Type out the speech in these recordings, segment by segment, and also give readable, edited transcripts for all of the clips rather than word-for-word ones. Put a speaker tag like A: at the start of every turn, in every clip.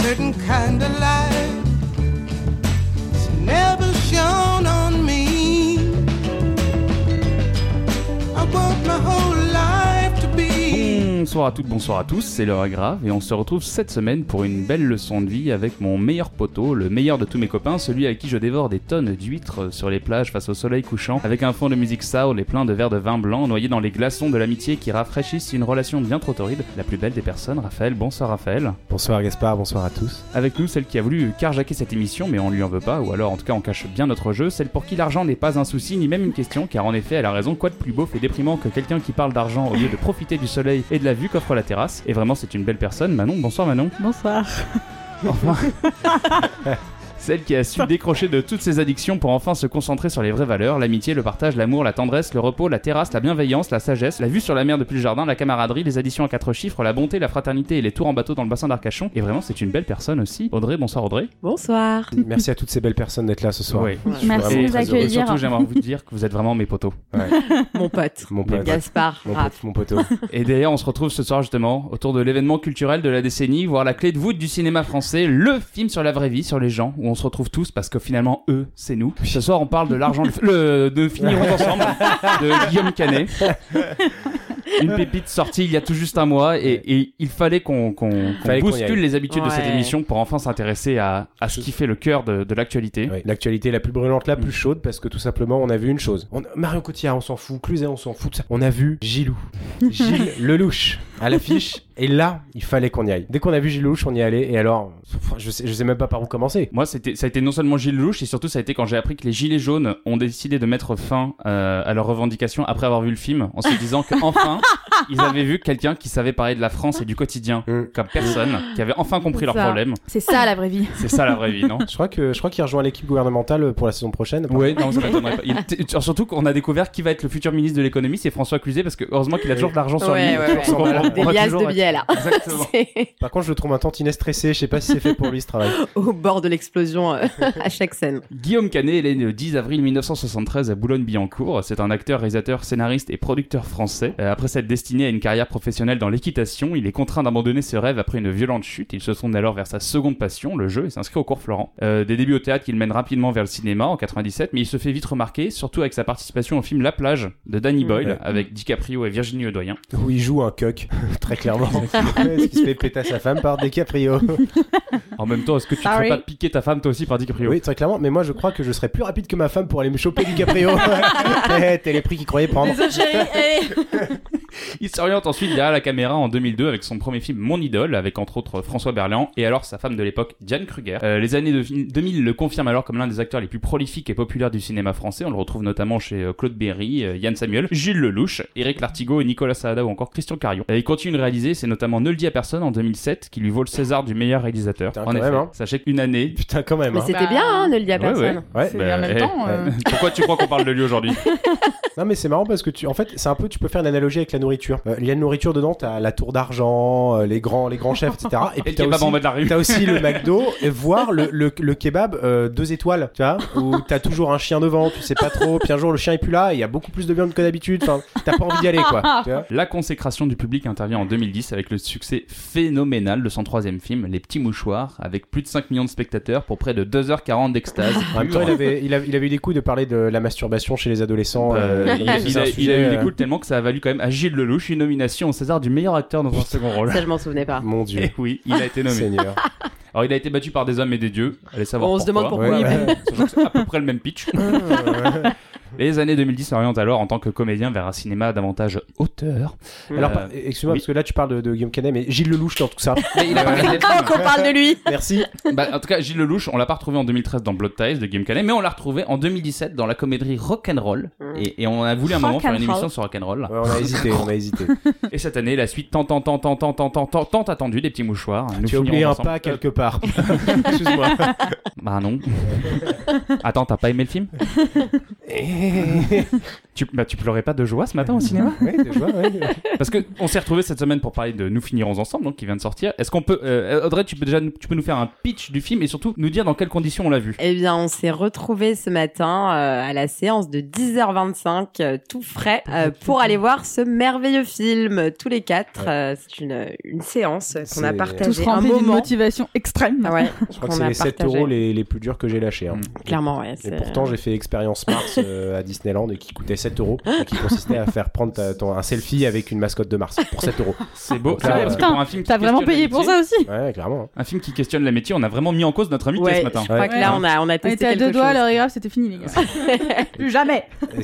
A: certain kind of light that's never shone on me. I want my whole life to be.
B: Bonsoir à toutes, bonsoir à tous, c'est l'heure grave et on se retrouve cette semaine pour une belle leçon de vie avec mon meilleur poteau, le meilleur de tous mes copains, celui avec qui je dévore des tonnes d'huîtres sur les plages face au soleil couchant, avec un fond de musique soul et plein de verres de vin blanc noyés dans les glaçons de l'amitié qui rafraîchissent une relation bien trop torride, la plus belle des personnes, Raphaël. Bonsoir Raphaël.
C: Bonsoir Gaspard, bonsoir à tous.
B: Avec nous, celle qui a voulu carjacker cette émission, mais on lui en veut pas, ou alors en tout cas on cache bien notre jeu, celle pour qui l'argent n'est pas un souci ni même une question, car en effet elle a raison, quoi de plus beauf et déprimant que quelqu'un qui parle d'argent au lieu de profiter du soleil et de la vue qu'offre la terrasse. Et vraiment c'est une belle personne. Manon, bonsoir Manon.
D: Bonsoir.
B: Enfin. Celle qui a su décrocher de toutes ses addictions pour enfin se concentrer sur les vraies valeurs, l'amitié, le partage, l'amour, la tendresse, le repos, la terrasse, la bienveillance, la sagesse, la vue sur la mer depuis le jardin, la camaraderie, les additions à 4 chiffres, la bonté, la fraternité et les tours en bateau dans le bassin d'Arcachon. Et vraiment c'est une belle personne aussi. Audrey, bonsoir Audrey.
D: Bonsoir.
C: Merci à toutes ces belles personnes d'être là ce soir.
B: Oui.
D: Merci de nous
B: Et
D: accueillir.
B: surtout j'aimerais vous dire que vous êtes vraiment mes potos.
C: Ouais.
D: Mon pote.
C: Mon pote.
D: Gaspard.
C: Mon poteau.
B: Et d'ailleurs on se retrouve ce soir justement autour de l'événement culturel de la décennie, voire la clé de voûte du cinéma français, le film sur la vraie vie, sur les gens, où on se retrouve tous parce que finalement eux c'est nous. Ce soir on parle de l'argent de Finirons ensemble de Guillaume Canet. Une pépite sortie il y a tout juste un mois et il fallait qu'on bouscule les habitudes de cette émission pour enfin s'intéresser à ce qui fait le cœur de l'actualité.
C: Ouais, l'actualité la plus brûlante, la plus chaude, parce que tout simplement on a vu une chose. Marion Cotillard on s'en fout, Cluzet on s'en fout de ça. On a vu Gilou, Gilles Lelouch à l'affiche et là il fallait qu'on y aille. Dès qu'on a vu Gilles Lelouch on y allait et alors je sais même pas par où commencer.
B: Moi ça a été non seulement Gilles Lelouch et surtout ça a été quand j'ai appris que les Gilets jaunes ont décidé de mettre fin à leurs revendications après avoir vu le film en se disant qu'enfin ils avaient vu quelqu'un qui savait parler de la France et du quotidien comme personne, qui avait enfin compris leurs problèmes.
E: C'est ça la vraie vie.
B: C'est ça la vraie vie, non?
C: Je crois qu'il rejoint l'équipe gouvernementale pour la saison prochaine.
B: Ouais, non, ça m'étonnerait pas. Surtout qu'on a découvert qui va être le futur ministre de l'économie, c'est François Cluzet, parce que heureusement qu'il a toujours de l'argent sur lui.
D: Des liasses de billets là.
B: Exactement.
C: Par contre, je le trouve un tantinet stressé, je sais pas si c'est fait pour lui ce travail.
D: Au bord de l'explosion à chaque scène.
B: Guillaume Canet est né le 10 avril 1973 à Boulogne-Billancourt. C'est un acteur, réalisateur, scénariste et producteur français. Après s'être destiné à une carrière professionnelle dans l'équitation, il est contraint d'abandonner ce rêve après une violente chute. Il se tourne alors vers sa seconde passion, le jeu, et s'inscrit au cours Florent. Des débuts au théâtre qu'il mène rapidement vers le cinéma en 97, mais il se fait vite remarquer, surtout avec sa participation au film La Plage de Danny Boyle, avec DiCaprio et Virginie Audoyen.
C: Où il joue un coq, très clairement. Est-ce qu'il se fait péter à sa femme par DiCaprio?
B: En même temps, est-ce que tu te ferais pas piquer ta femme toi aussi par DiCaprio?
C: Oui, très clairement, mais moi je crois que je serais plus rapide que ma femme pour aller me choper DiCaprio. T'es les prix qu'il croyait prendre.
D: Désolé chérie.
B: Il s'oriente ensuite derrière la caméra en 2002 avec son premier film Mon Idole, avec entre autres François Berléand et alors sa femme de l'époque Diane Kruger. Les années 2000 le confirment alors comme l'un des acteurs les plus prolifiques et populaires du cinéma français. On le retrouve notamment chez Claude Berry, Yann Samuel, Gilles Lelouch, Éric Lartigot, Nicolas Saada ou encore Christian Carion. Il continue de réaliser, c'est notamment Ne le dis à personne en 2007 qui lui vaut le César du meilleur réalisateur.
C: Putain,
B: en effet,
C: même, hein.
B: sachez qu'une année...
C: Putain, quand même.
D: Mais c'était bien, hein, ne le dis à personne.
C: Ouais.
E: C'est en même temps.
B: Pourquoi tu crois qu'on parle de lui aujourd'hui?
C: Non, mais c'est marrant parce que en fait, c'est un peu, tu peux faire une analogie avec la nourriture. Il y a une nourriture dedans, t'as la tour d'argent, les grands chefs, etc. Et puis
B: le kebab en bas de la rue.
C: T'as aussi le McDo, et voire le kebab 2 étoiles, tu vois, où t'as toujours un chien devant, tu sais pas trop, puis un jour le chien est plus là, et il y a beaucoup plus de viande que d'habitude, enfin, t'as pas envie d'y aller, quoi. Tu vois.
B: La consécration du public intervient en 2010 avec le succès phénoménal de son troisième film, Les Petits Mouchoirs, avec plus de 5 millions de spectateurs pour près de 2h40 d'extase.
C: En même temps, il avait eu des coups de parler de la masturbation chez les adolescents.
B: Il a eu des coups tellement que ça a valu quand même à Gilles Lelouch une nomination au César du meilleur acteur dans un second rôle.
D: Ça je m'en souvenais pas.
C: Mon Dieu.
B: Et oui, il a été nommé.
C: Seigneur.
B: Alors il a été battu par des hommes et des dieux. Allez savoir
D: On
B: pourquoi.
D: se demande pourquoi.
C: Ouais.
B: C'est à peu près le même pitch. Les années 2010 s'orientent alors en tant que comédien vers un cinéma davantage auteur.
C: Alors, excuse-moi,
B: oui.
C: parce que là tu parles de Guillaume Canet, mais Gilles Lelouch dans tout ça.
B: Mais il a pas réalisé le film.
D: Qu'on parle de lui.
C: Merci.
B: En tout cas, Gilles Lelouch, on l'a pas retrouvé en 2013 dans Blood Ties de Guillaume Canet, mais on l'a retrouvé en 2017 dans la comédie Rock'n'Roll. Et on a voulu un moment faire une émission sur Rock'n'Roll.
C: Ouais, on a hésité.
B: Et cette année, la suite tant attendue des Petits Mouchoirs. Nous
C: Tu as oublié
B: finirons
C: un
B: ensemble.
C: pas quelque part. Excuse-moi.
B: Bah non. Attends, t'as pas aimé le film? Tu pleurais pas de joie ce matin au cinéma?
C: Ouais, de joie, ouais.
B: Parce que on s'est retrouvés cette semaine pour parler de Nous finirons ensemble, donc qui vient de sortir. Est-ce qu'on peut, Audrey, tu peux nous faire un pitch du film et surtout nous dire dans quelles conditions on l'a vu?
D: Eh bien, on s'est retrouvés ce matin à la séance de 10h25, tout frais, pour aller voir ce merveilleux film, tous les quatre. C'est une séance qu'on a partagée.
E: Tous remplis d'une motivation extrême.
D: Ah ouais,
C: Je crois que c'est les 7 euros les plus durs que j'ai lâchés. Hein.
D: Clairement, ouais.
C: Et pourtant, j'ai fait expérience Mars à Disneyland et qui coûtait 7 euros et qui consistait à faire prendre un selfie avec une mascotte de Mars pour 7 euros.
B: C'est beau.
C: Donc
B: C'est
C: là,
B: vrai, parce que pour un film qui
E: T'as vraiment
B: questionne
E: payé pour
B: l'amitié-
E: ça aussi?
C: Ouais, clairement.
B: Un film qui questionne l'amitié, on a vraiment mis en cause notre amitié
D: Ouais,
B: ce matin.
D: je crois que là, on a
E: On
D: testé
E: était à
D: quelque
E: deux doigts,
D: chose.
E: l'heure est grave, c'était fini, les gars. Plus jamais.
C: Et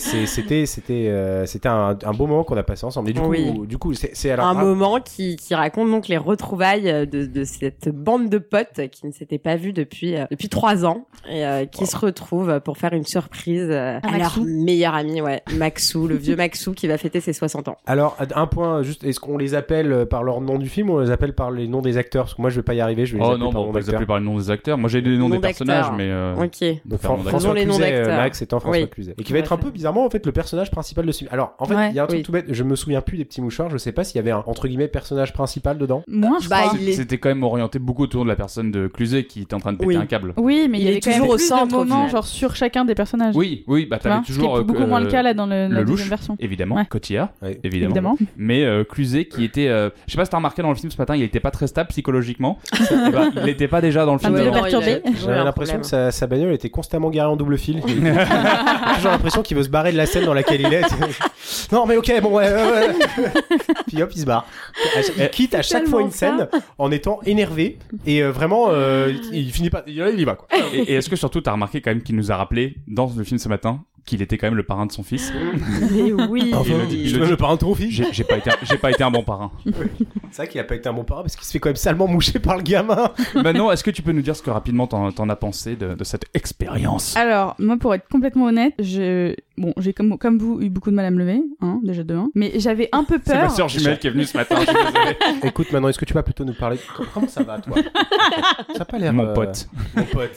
C: c'était un beau moment qu'on a passé ensemble. Et du coup, c'est alors
D: Un moment qui raconte donc les retrouvailles de cette bande de potes qui ne s'étaient pas vus depuis 3 ans et qui se retrouvent pour faire une surprise à leur
E: Maxou.
D: meilleur ami, Maxou, le vieux Maxou qui va fêter ses 60 ans.
C: Alors, un point, juste, est-ce qu'on les appelle par leur nom du film ou on les appelle par les noms des acteurs? Parce que moi, je vais pas y arriver, je vais les
B: Oh
C: appeler
B: non,
C: par
B: on
C: nom
B: va les
C: d'acteur.
B: appeler par les noms des acteurs. Moi j'ai les noms des personnages, mais.
D: Ok.
C: Donc,
B: Faire mon
C: François
D: acteur. Les noms
C: Cluzet,
D: d'acteurs.
C: Max étant François
D: Oui.
C: Cluzet. Et qui va être un peu bizarrement, en fait, le personnage principal de ce film. Alors, en fait, il y a un truc
D: Oui.
C: tout bête, je me souviens plus des petits mouchoirs, je sais pas s'il y avait un, entre guillemets, personnage principal dedans.
E: Moi, je
D: Bah,
E: crois.
B: C'était quand même orienté beaucoup autour de la personne de Cluzet qui était en train de péter
D: Oui.
B: un câble.
E: Oui, mais il y
D: Il
E: avait
D: est
E: quand même
D: toujours au
E: plus
D: centre,
E: de
D: au
E: moments
D: final.
E: genre sur chacun des personnages.
B: Oui, bah
E: Tu vois,
B: t'avais
E: ce qui
B: toujours
E: est beaucoup moins le cas là dans la
B: louche,
E: deuxième version.
B: évidemment,
E: Ouais.
B: Cotillard,
C: Ouais.
B: évidemment. Mais Cluzet qui était, je sais pas si t'as remarqué dans le film ce matin, il était pas très stable psychologiquement. Eh ben, il était pas déjà dans le film.
E: Un peu
B: d'avant.
E: perturbé.
C: J'avais l'impression que sa bagnole était constamment garée en double fil. J'ai toujours l'impression qu'il veut se barrer de la scène dans laquelle il est. Non, mais ok, bon, ouais. Puis hop, il se barre. Il quitte à chaque fois une scène en étant énervé et vraiment, il finit pas. Il y va, quoi.
B: Et est-ce que surtout t'as remarqué quand même qu'il nous a rappelé dans le film ce matin qu'il était quand même le parrain de son fils?
D: Mais oui.
C: Enfin,
B: le dit-
C: je suis le parrain de ton fils.
B: J'ai pas été un bon parrain.
C: C'est vrai qu'il a pas été un bon parrain parce qu'il se fait quand même salement moucher par le gamin.
B: Manon, est-ce que tu peux nous dire ce que rapidement t'en as pensé de cette expérience?
E: Alors, moi, pour être complètement honnête, j'ai comme vous eu beaucoup de mal à me lever, déjà de 1. Mais j'avais un peu
B: C'est ma
E: peur.
B: sœur jumelle qui est venue ce matin. Je suis désolé.
C: Écoute, maintenant, est-ce que tu vas plutôt nous parler de... Comment ça va, toi? Ça a pas l'air...
B: Mon pote.
C: Mon pote.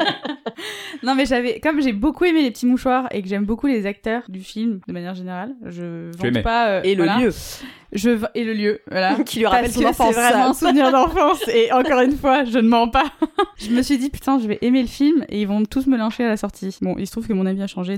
E: Non, mais comme j'ai beaucoup aimé les petits mouchoirs et que j'aime beaucoup les acteurs du film de manière générale, je
B: aimais.
E: vante pas.
D: Et le
E: voilà.
D: lieu.
E: Et le lieu, voilà.
D: Qui lui rappelle
E: Parce
D: son
E: que
D: enfance.
E: c'est vraiment un souvenir d'enfance et encore une fois, je ne mens pas. Je me suis dit putain, je vais aimer le film et ils vont tous me lyncher à la sortie. Bon, il se trouve que mon avis a changé.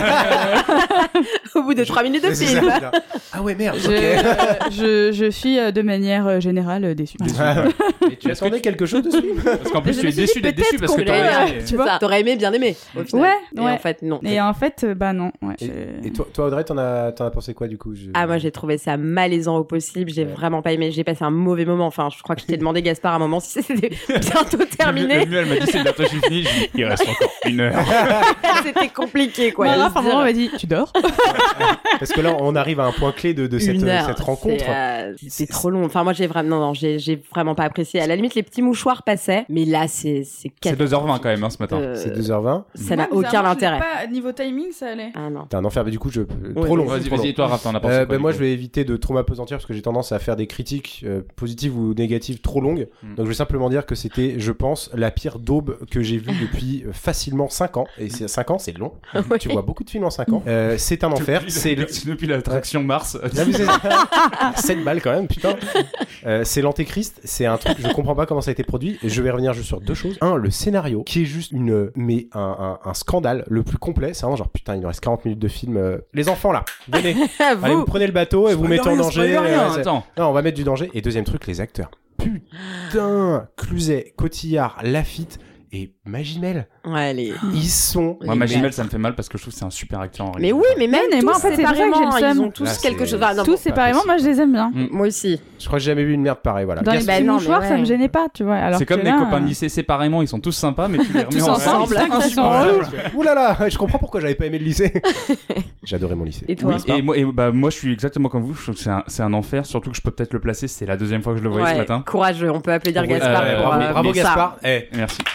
D: Au bout de 3 minutes de
C: Ouais, c'est
D: film.
C: ça, là. Ah ouais, merde, ok.
E: Je suis de manière générale déçue.
C: Mais tu attendais quelque chose de ce film?
B: Parce qu'en plus,
E: Je
B: tu
E: me
B: es
E: suis
B: déçu
E: dit,
B: d'être déçu
E: peut-être
B: parce que
E: qu'on
B: t'aurais
E: l'aurait-
B: aimé.
D: C'est ça. T'aurais aimé bien aimer, au final.
E: Ouais,
D: Et
E: ouais.
D: en fait, non.
E: Et en fait, bah non. Ouais,
C: Et toi, Audrey, t'en as pensé quoi, du coup?
D: Ah, moi, j'ai trouvé ça malaisant au possible. J'ai vraiment pas aimé. J'ai passé un mauvais moment. Enfin, je crois que je t'ai demandé, Gaspard, à un moment si c'était bientôt terminé.
B: Elle m'a dit c'est bientôt fini. J'ai dit, il reste encore 1 heure.
D: C'était compliqué, quoi.
E: Voilà,
D: De
E: enfin,
D: se dire,
E: on m'a dit, tu dors?
C: Parce que là, on arrive à un point clé de cette,
D: 1 heure,
C: cette rencontre.
D: c'est trop long. Enfin, moi, j'ai vraiment pas apprécié. À la limite, les petits mouchoirs passaient, mais là, c'est
B: C'est 2h20 quand même, ce matin.
C: C'est 2h20.
D: Ça n'a aucun intérêt.
E: Pas niveau timing, ça allait.
D: Ah non.
C: T'es un enfer, mais du coup, trop
D: Ouais,
C: long.
B: Vas-y,
C: trop long.
B: vas-y, toi, Raph, t'en as pensé quoi,
C: Moi,
B: du
C: je
B: coup
C: vais éviter de trop m'apesantir parce que j'ai tendance à faire des critiques positives ou négatives trop longues. Donc, je vais simplement dire que c'était, je pense, la pire daube que j'ai vue depuis facilement 5 ans. Et 5 ans, c'est long.
D: Oui.
C: Tu vois beaucoup de films en 5 ans. C'est un enfer. C'est
B: Depuis l'attraction Mars.
C: 7 balles quand même, putain. C'est l'Antéchrist. C'est un truc, je comprends pas comment ça a été produit. Et je vais revenir juste sur 2 choses. Un, le scénario, qui est juste un scandale le plus complet. C'est vraiment genre, putain, il nous reste 40 minutes de film. Les enfants, là, venez. Allez, vous prenez le bateau et vous mettez en danger.
B: Attends.
C: Non, on va mettre du danger. Et deuxième truc, les acteurs. Putain, Cluzet, Cotillard, Lafitte et Magimel.
D: Ouais, les...
C: Ils sont...
B: Moi, Magimel, ça me fait mal parce que je trouve que c'est un super acteur en
D: Mais
B: réalité.
D: oui, mais même
E: mais
D: tous
E: moi, en fait, c'est pour ça que j'ai le
D: séparément, ils
E: seum.
D: ont tous
C: Là,
D: quelque
C: c'est-
D: chose. Enfin, non,
E: Tous
C: pas
E: séparément,
C: possible.
E: moi je les aime bien.
D: moi aussi.
C: Je crois que j'ai jamais vu une merde pareille, voilà.
E: Dans les
C: Gaspard-
E: petits
D: non, mais
E: mouchoirs, ça
D: ouais.
E: me gênait pas, tu vois. Alors
B: C'est comme
E: que
B: des
E: là,
B: copains de lycée séparément, ils sont tous sympas, mais tu les remets
E: Tous
B: ensemble.
E: ensemble.
B: ils sont
E: Ils sont
B: insupportables.
C: Ouh là là, je comprends pourquoi j'avais pas aimé le lycée. J'adorais mon lycée.
D: Et toi
B: Oui, moi je suis exactement comme vous, je trouve que c'est un enfer, surtout que je peux peut-être le placer, c'est la deuxième fois que je le voyais ce
D: Ouais,
B: matin.
D: courageux, on peut applaudir
C: Ouais,
D: Gaspard.
B: ouais,
D: pour,
B: bravo,
C: Bravo
D: ça.
C: Gaspard. Eh,
B: Merci.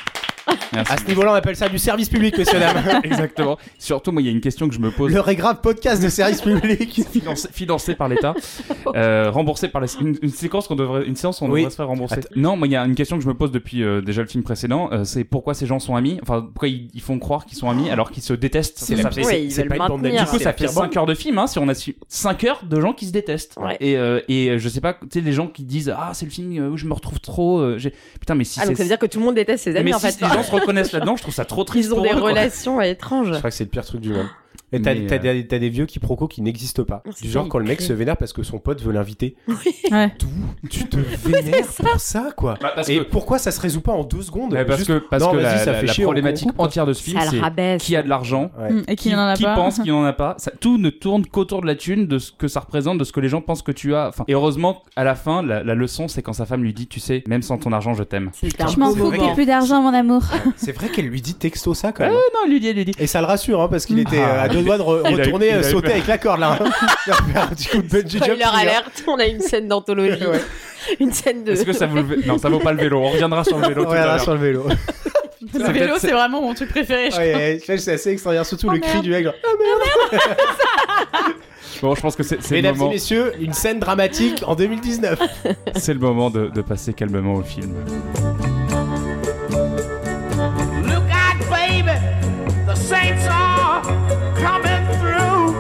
B: Merci.
C: À ce niveau-là, on appelle ça du service public, messieurs dames.
B: Exactement. Surtout, moi, il y a une question que je me pose.
C: Le grave podcast de service public.
B: Financé par l'État, remboursé par une séance qu'on devrait se faire rembourser. Non, moi il y a une question que je me pose depuis déjà le film précédent, c'est pourquoi ces gens sont amis, enfin pourquoi ils font croire qu'ils sont amis alors qu'ils se détestent.
C: C'est
B: Ça fait-
D: Ouais, ils
C: c'est
D: veulent
C: pas une bande
D: maintenir.
C: d'amis,
B: Du coup,
C: c'est
B: ça
C: la
B: fait
C: pire bande.
B: 5 heures de film, hein, si on a su 5 heures de gens qui se détestent.
D: Ouais.
B: Et je sais pas, tu sais, les gens qui disent ah c'est le film où je me retrouve trop. Putain, mais si
D: Ah, donc ça veut dire que tout le monde déteste ses amis
B: mais
D: en
B: si
D: fait.
B: les gens se reconnaissent là-dedans, je trouve ça trop triste.
D: Ils ont
B: pour
D: des
B: eux, quoi.
D: relations étranges.
C: Je crois que c'est le pire truc du monde. Et t'as des vieux quiproquos qui n'existent pas.
D: Oh, c'est
C: Du genre
D: ça,
C: quand le mec
D: il
C: se vénère parce que son pote veut l'inviter.
E: Ouais.
C: Tu te vénères pour ça, quoi.
B: Bah, parce
C: Et
B: que-
C: pourquoi ça se résout pas en 2 secondes?
B: Ouais, parce
C: Juste,
B: que
C: non, vas-y,
B: la,
C: ça
B: la-
C: fait
B: la
C: chier, on
B: problématique
C: coupe.
B: entière de ce film,
D: Ça le
B: c'est
D: rabaisse.
B: qui a de l'argent.
C: Ouais.
E: Et qui n'en a
B: qui
E: pas.
B: pense qu'il n'en a pas. Tout ne tourne qu'autour de la thune, de ce que ça représente, de ce que les gens pensent que tu as. Enfin, et heureusement, à la fin, la leçon, c'est quand sa femme lui dit, tu sais, même sans ton argent, je t'aime.
D: C'était un
E: Je m'en
D: beau
E: fous,
C: vrai
E: qu'il y
D: moment.
E: ait plus d'argent, mon amour.
C: C'est vrai qu'elle lui dit texto ça, quand même.
B: Non, elle lui dit.
C: Et ça le rassure, hein, parce qu'il était
B: Ah.
C: à 2 doigts de
B: Il a-
C: retourner
B: il a eu
C: sauter
B: peur.
C: avec la corde, là. Il va faire un petit coup de bungee
D: Spoiler
C: jumping, hein.
D: alerte, on a une scène d'anthologie.
C: Ouais.
D: Une scène de.
B: Est-ce que ça vaut le vélo? Non, ça vaut pas le vélo. On reviendra sur le vélo
C: On
B: tout à
C: reviendra
B: l'heure.
C: sur le vélo.
E: Le
B: Ça
E: vélo,
B: fait-
E: c'est vraiment mon truc préféré.
C: Ouais, c'est assez extraordinaire, surtout
E: Oh,
C: le cri
E: merde.
C: du mec. Genre,
B: Bon, je pense que c'est le
C: mesdames et
B: moment.
C: messieurs, une scène dramatique en 2019.
B: C'est le moment de passer calmement au film.
A: Look out, baby, the saints are coming through.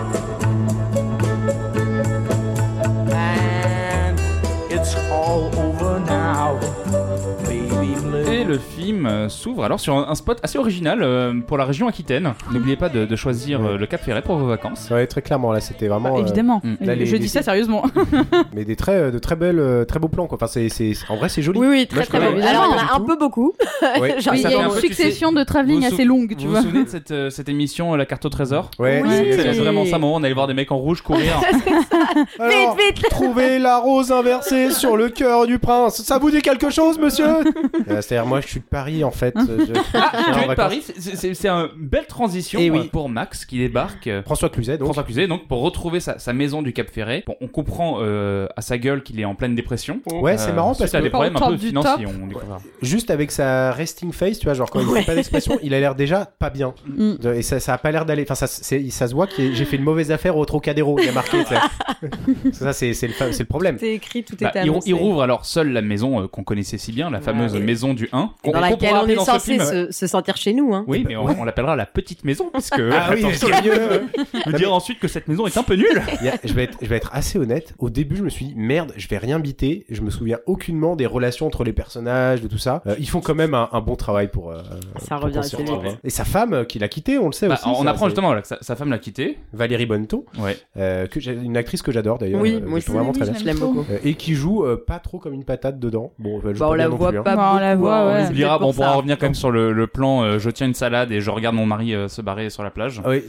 A: And it's all over now, baby blue.
B: Et le film s'ouvre alors sur un spot assez original pour la région Aquitaine. N'oubliez pas de choisir le Cap Ferret pour vos vacances.
C: Ouais, très clairement, là, c'était vraiment.
E: Évidemment.
C: là,
E: Je
C: les-
E: dis ça sérieusement.
C: Mais de très belles, très beaux plans, quoi. Enfin, en vrai, c'est joli.
D: Oui, oui,
C: Moi,
D: très
C: je
D: très
C: connais
D: beau.
C: pas
D: Alors, il y en
C: du
D: a un
C: tout.
D: peu beaucoup.
C: Ouais.
D: Genre,
E: Oui, il
B: ça
E: y
B: fait
E: a
B: un
E: une
B: peu, tu
E: succession de travelling
B: vous
E: assez longue, tu
B: Vous
E: vois.
B: vous souvenez de cette émission La Carte au Trésor?
C: Ouais,
D: Oui.
C: c'est-
B: C'est vraiment ça, moment, on allait voir des mecs en rouge courir.
C: Alors,
D: Vite, vite.
C: trouvez la rose inversée sur le cœur du prince. Ça vous dit quelque chose, monsieur? C'est-à-dire, moi, je suis de Paris, en fait.
B: Tu es de Paris, c'est une belle transition
C: Eh oui.
B: pour Max qui débarque.
C: François Cluzet, donc.
B: François Cluzet, donc pour retrouver sa maison du Cap Ferret. Bon, on comprend à sa gueule qu'il est en pleine dépression.
C: Ouais, c'est marrant parce
B: suite à
C: que
B: des problèmes un
E: Au
B: peu
E: top du
B: financiers,
E: top.
B: on découvrira.
C: juste avec sa resting face, tu vois, genre quand il fait pas d'expression, il a l'air déjà pas bien.
E: Mm.
C: Et ça a pas l'air d'aller. Enfin, ça se voit que j'ai fait une mauvaise affaire au Trocadéro. Il y a marqué. Tu sais. Ça, c'est le problème.
D: C'est écrit, tout
B: Bah,
D: est
B: il
D: annoncé.
B: rouvre alors seul la maison qu'on connaissait si bien, la fameuse
D: Ouais.
B: maison du 1.
D: Dans laquelle
B: pourra
D: on
B: appeler
D: est
B: dans ce
D: censé
B: film-
D: se sentir chez nous. Hein.
B: Oui, mais on l'appellera la petite maison, parce que
C: Ah oui,
B: attention,
C: c'est mieux.
B: de dire ensuite que cette maison est un peu nulle.
C: Je vais être assez honnête. Au début, je me suis dit merde, je vais rien biter. Je me souviens aucunement des relations entre les personnages, de tout ça. Ils font quand même un bon travail pour.
D: Ça
C: pour
D: revient
C: qu'on
D: assez
C: s'y
D: vite.
C: retrouve, hein. Et sa femme qui l'a quitté, on le sait
B: Bah,
C: aussi.
B: on
C: ça,
B: apprend
C: c'est
B: justement là, que sa femme l'a quitté.
C: Valérie Bonneton,
B: Ouais.
C: une actrice que j'adore d'ailleurs.
D: Oui,
C: que
D: moi
C: je trouve vraiment
E: aussi,
C: très
E: oui,
C: bien.
D: Je l'aime beaucoup.
C: Et qui joue pas trop comme une patate dedans. Bon, elle joue
D: Bah,
C: pas
D: on
C: bien
D: la
C: non
D: voit
C: plus, hein.
D: pas
E: Bah, on
D: beaucoup.
E: la voit,
D: hein.
E: ouais.
B: On
D: C'est
B: oubliera,
D: peut-être
B: bon, on
D: pour
B: pourra
D: ça.
B: revenir quand même sur le plan je tiens une salade et je regarde mon mari se barrer sur la plage.
C: Ah oui.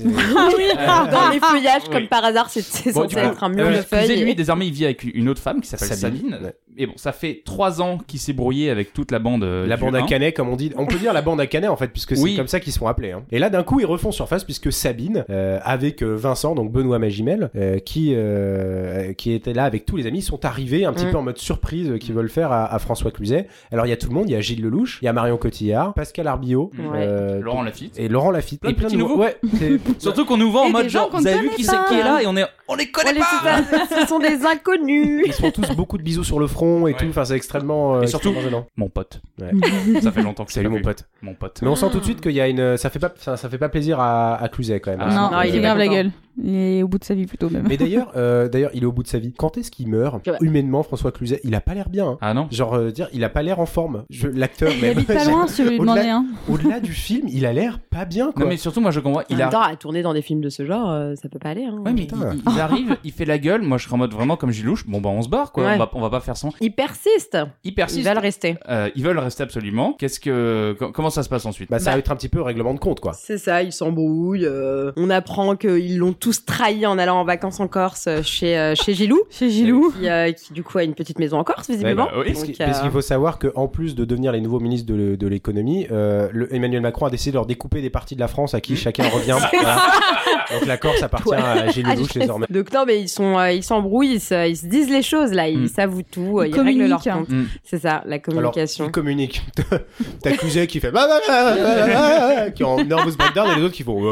D: Dans les feuillages,
B: Oui.
D: comme par hasard, c'est
B: Bon,
D: censé
B: du coup,
D: être un mur de
B: Cluzet,
D: feuilles.
B: lui, désormais, il vit avec une autre femme qui s'appelle
C: Sabine,
B: Sabine.
C: ouais.
B: Et bon, ça fait 3 ans qu'il s'est brouillé avec toute la bande.
C: La
B: du
C: bande à
B: 1.
C: Canet, comme on dit. On peut dire la bande à Canet en fait, puisque c'est
B: Oui.
C: comme ça qu'ils se font appeler. Hein. Et là, d'un coup, ils refont surface puisque Sabine, avec Vincent, donc Benoît Magimel, qui était là avec tous les amis, sont arrivés un petit peu en mode surprise qu'ils veulent faire à François Cluzet. Alors il y a tout le monde, il y a Gilles Lelouch, il y a Marion Cotillard, Pascal Arbillot,
D: Ouais.
B: Laurent Lafitte.
C: et Laurent Lafitte.
B: Plein
C: Et
B: de petits nouveaux.
C: Ouais. c'est-
B: Surtout qu'on nous vend en
E: Et
B: mode
E: des gens
B: genre,
E: qu'on
B: vous avez vu
E: connaît
B: qui
E: pas.
B: c'est qui est là et on les connaît
D: Ouais,
B: pas.
D: c'est ça, ce sont des inconnus.
C: Ils se font tous beaucoup de bisous sur le front et
B: Ouais.
C: tout. Enfin, c'est extrêmement.
B: Et surtout-
C: extrêmement gênant.
B: Mon pote.
C: Ouais.
B: Ça fait longtemps que je
C: Salut
B: l'ai
C: mon
B: vu.
C: pote.
B: Mon pote.
C: Mais on sent tout de suite qu'il y a une. Ça fait pas plaisir à Cluzet quand même.
B: Ah,
E: Non,
D: non,
E: il
D: il
E: est
D: est
E: grave
D: pas
E: la
D: content.
E: gueule. Il est au bout de sa vie plutôt même.
C: Mais d'ailleurs, il est au bout de sa vie. Quand est-ce qu'il meurt
D: Je sais pas.
C: humainement, François Cluzet? Il a pas l'air bien. Hein.
B: Ah non.
C: Genre, il a pas l'air en forme. L'acteur
E: Il
C: même.
E: habite pas loin si tu veux lui
C: Au-delà-
E: demander un.
C: Au-delà du film, il a l'air pas bien quoi.
B: Non mais surtout moi je comprends.
D: En
B: Il
D: même
B: a.
D: temps, à tourner dans des films de ce genre, ça peut pas aller. Hein.
B: Ouais, mais
C: Putain.
B: il arrive, il fait la gueule. Moi je serais en mode vraiment comme Gilouche. Bon bah on se barre quoi.
D: Ouais.
B: On va pas faire son.
D: Ils persistent.
B: Ils
D: Ils
B: persistent.
D: veulent rester.
B: Ils veulent rester absolument. Comment ça se passe ensuite?
C: Bah, ça va être un petit peu règlement de compte quoi.
D: C'est ça, ils s'embrouillent. On apprend qu'ils l'ont tous trahi en allant en vacances en Corse chez Gilou.
E: Chez Gilou.
D: Qui du coup a une petite maison en Corse visiblement.
B: Ouais, bah, oui.
D: Donc,
C: Parce qu'il faut savoir que en plus de devenir les nouveaux ministres de l'économie, Emmanuel Macron a décidé de leur découper des parties de la France à qui chacun revient. Voilà. Donc la Corse appartient à Gilles Lelouch désormais.
D: Donc non, mais ils s'embrouillent, ils se disent les choses là, ils s'avouent tout, ils règlent leur compte. C'est ça, la communication.
C: Alors, ils communiquent. T'as Cluzet qui fait qui est en nervous breakdown et les autres qui font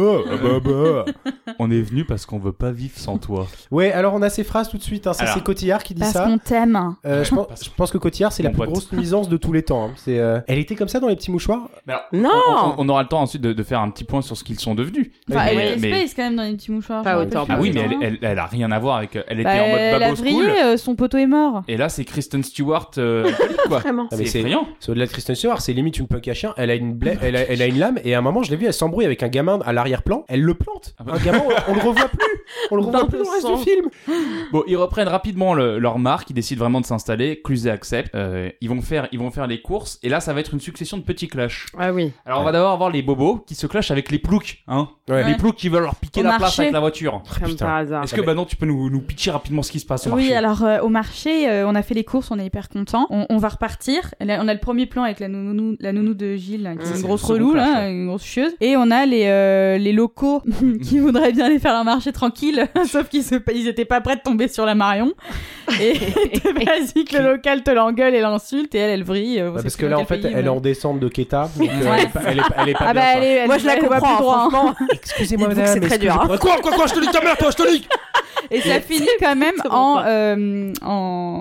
B: On est venu parce qu'on veut pas vivre sans toi.
C: Ouais, alors on a ces phrases tout de suite. Hein. Ça, c'est Cotillard qui dit
E: parce
C: ça.
E: Parce qu'on t'aime.
C: Je pense que Cotillard, c'est la plus grosse nuisance de tous les temps. Hein. Elle était comme ça dans les petits mouchoirs.
B: Alors,
D: non.
B: On aura le temps ensuite de faire un petit point sur ce qu'ils sont devenus.
E: Enfin, elle est space quand même dans les petits mouchoirs.
D: Pas autant.
B: Ah oui, mais elle a rien à voir avec. Elle était en mode Babo School.
E: Elle a vrillé, son poteau est mort.
B: Et là, c'est Kristen Stewart, quoi.
D: Vraiment.
C: Ah,
B: c'est effrayant.
C: C'est au-delà de Kristen Stewart, c'est limite une punk à chien. Elle a une lame et à un moment, je l'ai vu, elle s'embrouille avec un gamin à l'arrière-plan. Elle le plante. Un gamin, on le revoit plus. On le revoit plus dans le reste du film.
B: Bon, ils reprennent rapidement leur marque. Ils décident vraiment de s'installer. Cluzet accepte. Ils vont faire les courses. Et là, ça va être une succession de petits clashs.
D: Ah oui.
B: Alors, on va d'abord avoir les bobos qui se clashent avec les ploucs, hein.
C: Ouais.
B: Les ploucs qui veulent leur piquer la place avec la voiture.
D: Comme par hasard.
B: Est-ce que non, tu peux nous pitcher rapidement ce qui se passe au marché?
E: Oui, alors au marché, on a fait les courses, on est hyper contents. On va repartir. Là, on a le premier plan avec la nounou de Gilles, là, qui est une grosse relou, là, une grosse chieuse. Et on a les locaux qui voudraient bien aller faire leur marché tranquille, sauf qu'ils étaient pas prêts de tomber sur la Marion. Et vas-y que le local te l'engueule et l'insulte et elle vrille.
C: Parce que là, en fait, elle est en descente de Keta. Donc, elle est pas bien.
D: Moi, je la comprends, franchement.
C: Excusez-moi, madame.
D: C'est très dur.
C: Quoi, je te nique ta mère, toi, je te nique.
E: Et ça finit quand même en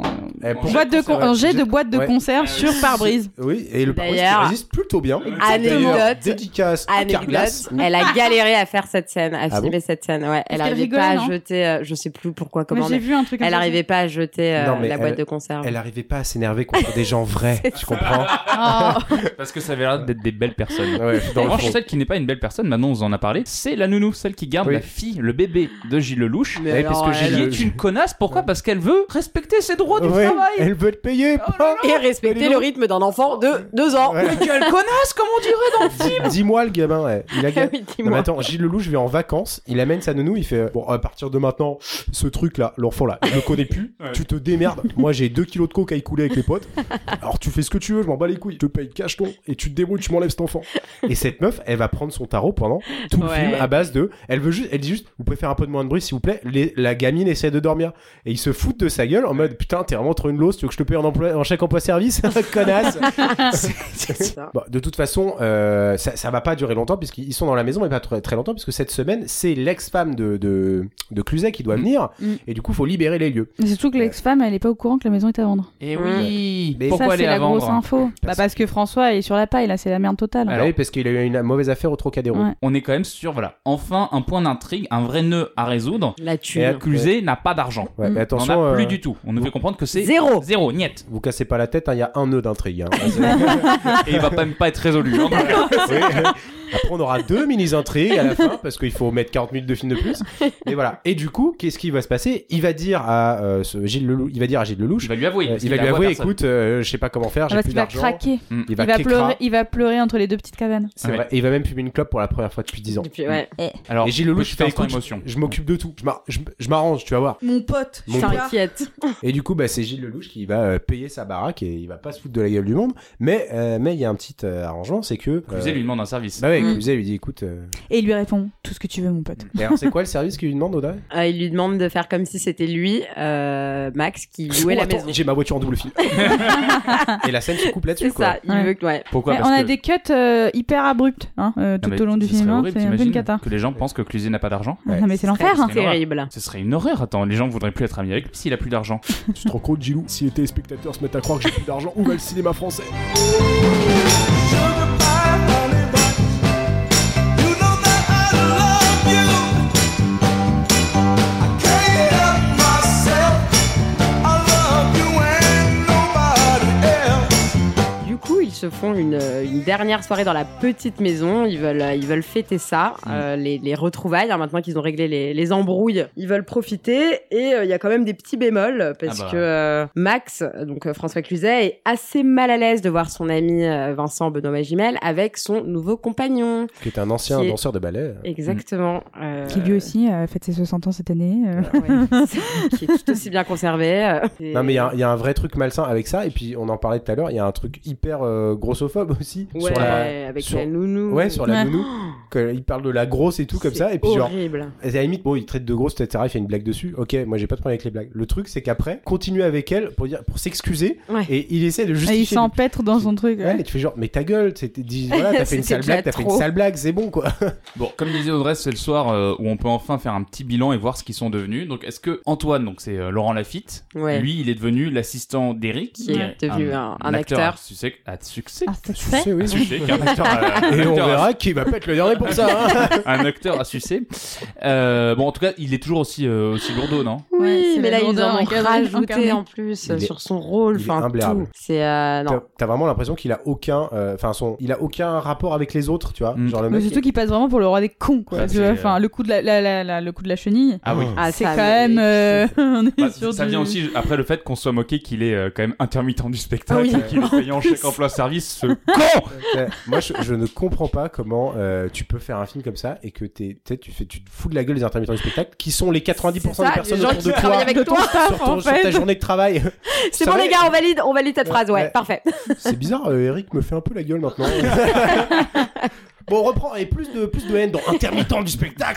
E: jet de boîte de conserve sur pare-brise.
C: Oui, et le pare-brise qui résiste plutôt bien.
D: Anecdote.
C: Dédicace à Carglass.
D: Elle a galéré à faire cette scène, à filmer cette scène. Ouais, elle arrivait pas à jeter, je sais plus pourquoi, comment.
E: J'ai vu un truc.
D: Elle arrivait pas à jeter la boîte de conserve.
C: Elle arrivait pas à s'énerver contre des gens vrais. Tu comprends?
B: Parce que ça avait l'air d'être des belles personnes.
C: Ouais,
B: celle qui n'est pas une belle personne, maintenant on vous en a parlé, c'est la nounou, celle qui garde la fille, le bébé de Gilles Lelouch.
C: Parce que
B: Gilles est une connasse. Pourquoi? Parce qu'elle veut respecter ses droits du travail.
C: Elle veut être payée.
D: Et respecter le rythme d'un enfant de 2 ans.
B: Mais quelle connasse, comme on dirait dans le film.
C: Dis-moi le gamin, il a
D: Oui,
C: non, mais attends, Gilles Lelouch vient en vacances, il amène sa nounou, il fait bon, à partir de maintenant, ce truc là, l'enfant là, je le connais plus, tu te démerdes. Moi j'ai 2 kilos de coke à écouler avec les potes. Alors tu fais ce que tu veux, je m'en bats les couilles. Je te paye cacheton et tu te débrouilles, tu m'enlèves cet enfant. Et cette meuf, elle va prendre son tarot pendant tout le film à base de elle dit juste vous pouvez faire un peu de moins de bruit s'il vous plaît, la gamine essaie de dormir. Et ils se foutent de sa gueule en mode putain, t'es vraiment trop une loose, tu veux que je te paye en chèque emploi service, connasse. Bon, de toute façon, ça va pas durer longtemps puisqu'ils sont dans la maison, mais pas très longtemps, puisque cette semaine, c'est l'ex-femme de Cluzet qui doit venir, et du coup, faut libérer les lieux.
E: C'est surtout que l'ex-femme, elle est pas au courant que la maison est à vendre.
B: Et oui.
C: Mais
B: pourquoi
E: ça,
B: elle est
E: c'est
B: à
E: la
B: vendre?
E: grosse info. Parce que François est sur la paille, là, c'est la merde totale.
C: Alors, oui, parce qu'il a eu une mauvaise affaire au Trocadéro.
E: Ouais.
B: On est quand même sur, enfin, un point d'intrigue, un vrai nœud à résoudre.
D: La thune.
B: Cluzet n'a pas d'argent.
C: Ouais, mais
B: On
C: attention,
B: n'en a plus du tout. On nous fait comprendre que c'est zéro, niet.
C: Vous cassez pas la tête, il y a un nœud d'intrigue.
B: Et il va même pas être résolu. Hein,
C: oui. Après, on aura 2 mini-intrigues à la fin, parce qu'il faut mettre 40 minutes de film de plus. Et voilà. Et du coup, qu'est-ce qui va se passer? Il va dire à Gilles Lelouch, il va lui avouer, écoute, je sais pas comment faire, j'ai plus d'argent.
E: Il va craquer.
C: Il
E: va pleurer entre les 2 petites cabanes.
C: C'est vrai. Et il va même fumer une clope pour la première fois depuis 10 ans.
B: Alors,
C: et Gilles Lelouch fait écoute,
B: émotion.
C: je m'occupe de tout. Je m'arrange, tu vas voir.
E: Mon pote.
D: T'inquiète.
C: Et du coup, c'est Gilles Lelouch qui va payer sa baraque et il va pas se foutre de la gueule du monde. Mais il y a un petit arrangement, c'est que
B: Cluzet lui demande un service.
C: Bah ouais, Cluzet lui dit écoute.
E: Et il lui répond tout ce que tu veux, mon pote.
C: Et alors, c'est quoi le service qu'il lui demande, Oda?
D: Il lui demande de faire comme si c'était lui, Max, qui louait la maison.
C: J'ai ma voiture en double fil. Et la scène se coupe là-dessus,
D: c'est ça. Il veut que
B: Pourquoi?
E: On a des cuts hyper abrupts tout au long du film. C'est un peu une cata.
B: Que les gens pensent que Cluzet n'a pas d'argent.
E: Non, mais c'est l'enfer.
D: C'est terrible.
B: Ce serait une horreur. Attends, les gens voudraient plus être amis avec lui s'il a plus d'argent.
C: Tu te rends compte, Gilou, si les téléspectateurs se mettent à croire que j'ai plus d'argent, où va le cinéma français?
D: se font une dernière soirée dans la petite maison. Ils veulent fêter ça, les retrouvailles. Hein, maintenant qu'ils ont réglé les embrouilles, ils veulent profiter. Et il y a quand même des petits bémols parce que Max, donc François Cluzet, est assez mal à l'aise de voir son ami Vincent Benoît Magimel avec son nouveau compagnon.
C: Qui est un ancien danseur de ballet.
D: Exactement.
E: Qui lui aussi fête ses 60 ans cette année.
D: Qui est tout aussi bien conservé.
C: Non mais il y a un vrai truc malsain avec ça. Et puis on en parlait tout à l'heure, il y a un truc hyper grossophobe aussi.
D: Ouais, avec la nounou.
C: Ouais, sur la nounou. Il parle de la grosse et tout comme ça. Et puis
D: horrible.
C: Genre, à la limite, bon, il traite de grosse, etc. Il fait une blague dessus. Ok, moi j'ai pas de problème avec les blagues. Le truc, c'est qu'après, continue avec elle pour s'excuser. Ouais. Et il essaie de justifier.
E: Et il s'empêtre dans son truc.
C: Ouais, et tu fais genre, mais ta gueule, voilà, t'as fait une sale blague, c'est bon quoi.
B: Bon, comme disait Audrey, c'est le soir où on peut enfin faire un petit bilan et voir ce qu'ils sont devenus. Donc, est-ce que Antoine, donc c'est Laurent Lafitte, lui, il est devenu l'assistant d'Eric,
D: qui est devenu un acteur
B: à succès.
C: Qui est un acteur et on verra qui va pas être le dernier pour ça.
B: Un acteur à succès. Bon, en tout cas, il est toujours aussi lourdeau, non?
D: Oui, mais là ils en ont rajouté en plus sur son rôle, enfin tout. C'est non.
C: T'as vraiment l'impression qu'il a aucun, il a aucun rapport avec les autres, tu vois. Genre le mec.
E: Surtout qu'il passe vraiment pour le roi des cons, quoi. Enfin, le coup de la chenille.
B: Ah oui.
E: C'est quand même.
B: Ça vient aussi après le fait qu'on soit moqué qu'il est quand même intermittent du spectacle, qu'il est payant chèque emploi service. Ce con.
C: Moi, je ne comprends pas comment tu peux faire un film comme ça et que tu te fous de la gueule des intermittents du spectacle, qui sont les 90% des personnes autour de toi,
D: avec toi
C: sur ta journée de travail.
D: C'est bon les gars, on valide cette phrase, ouais, parfait.
C: C'est bizarre, Eric me fait un peu la gueule maintenant. Bon, on reprend, et plus de haine dans intermittent du spectacle.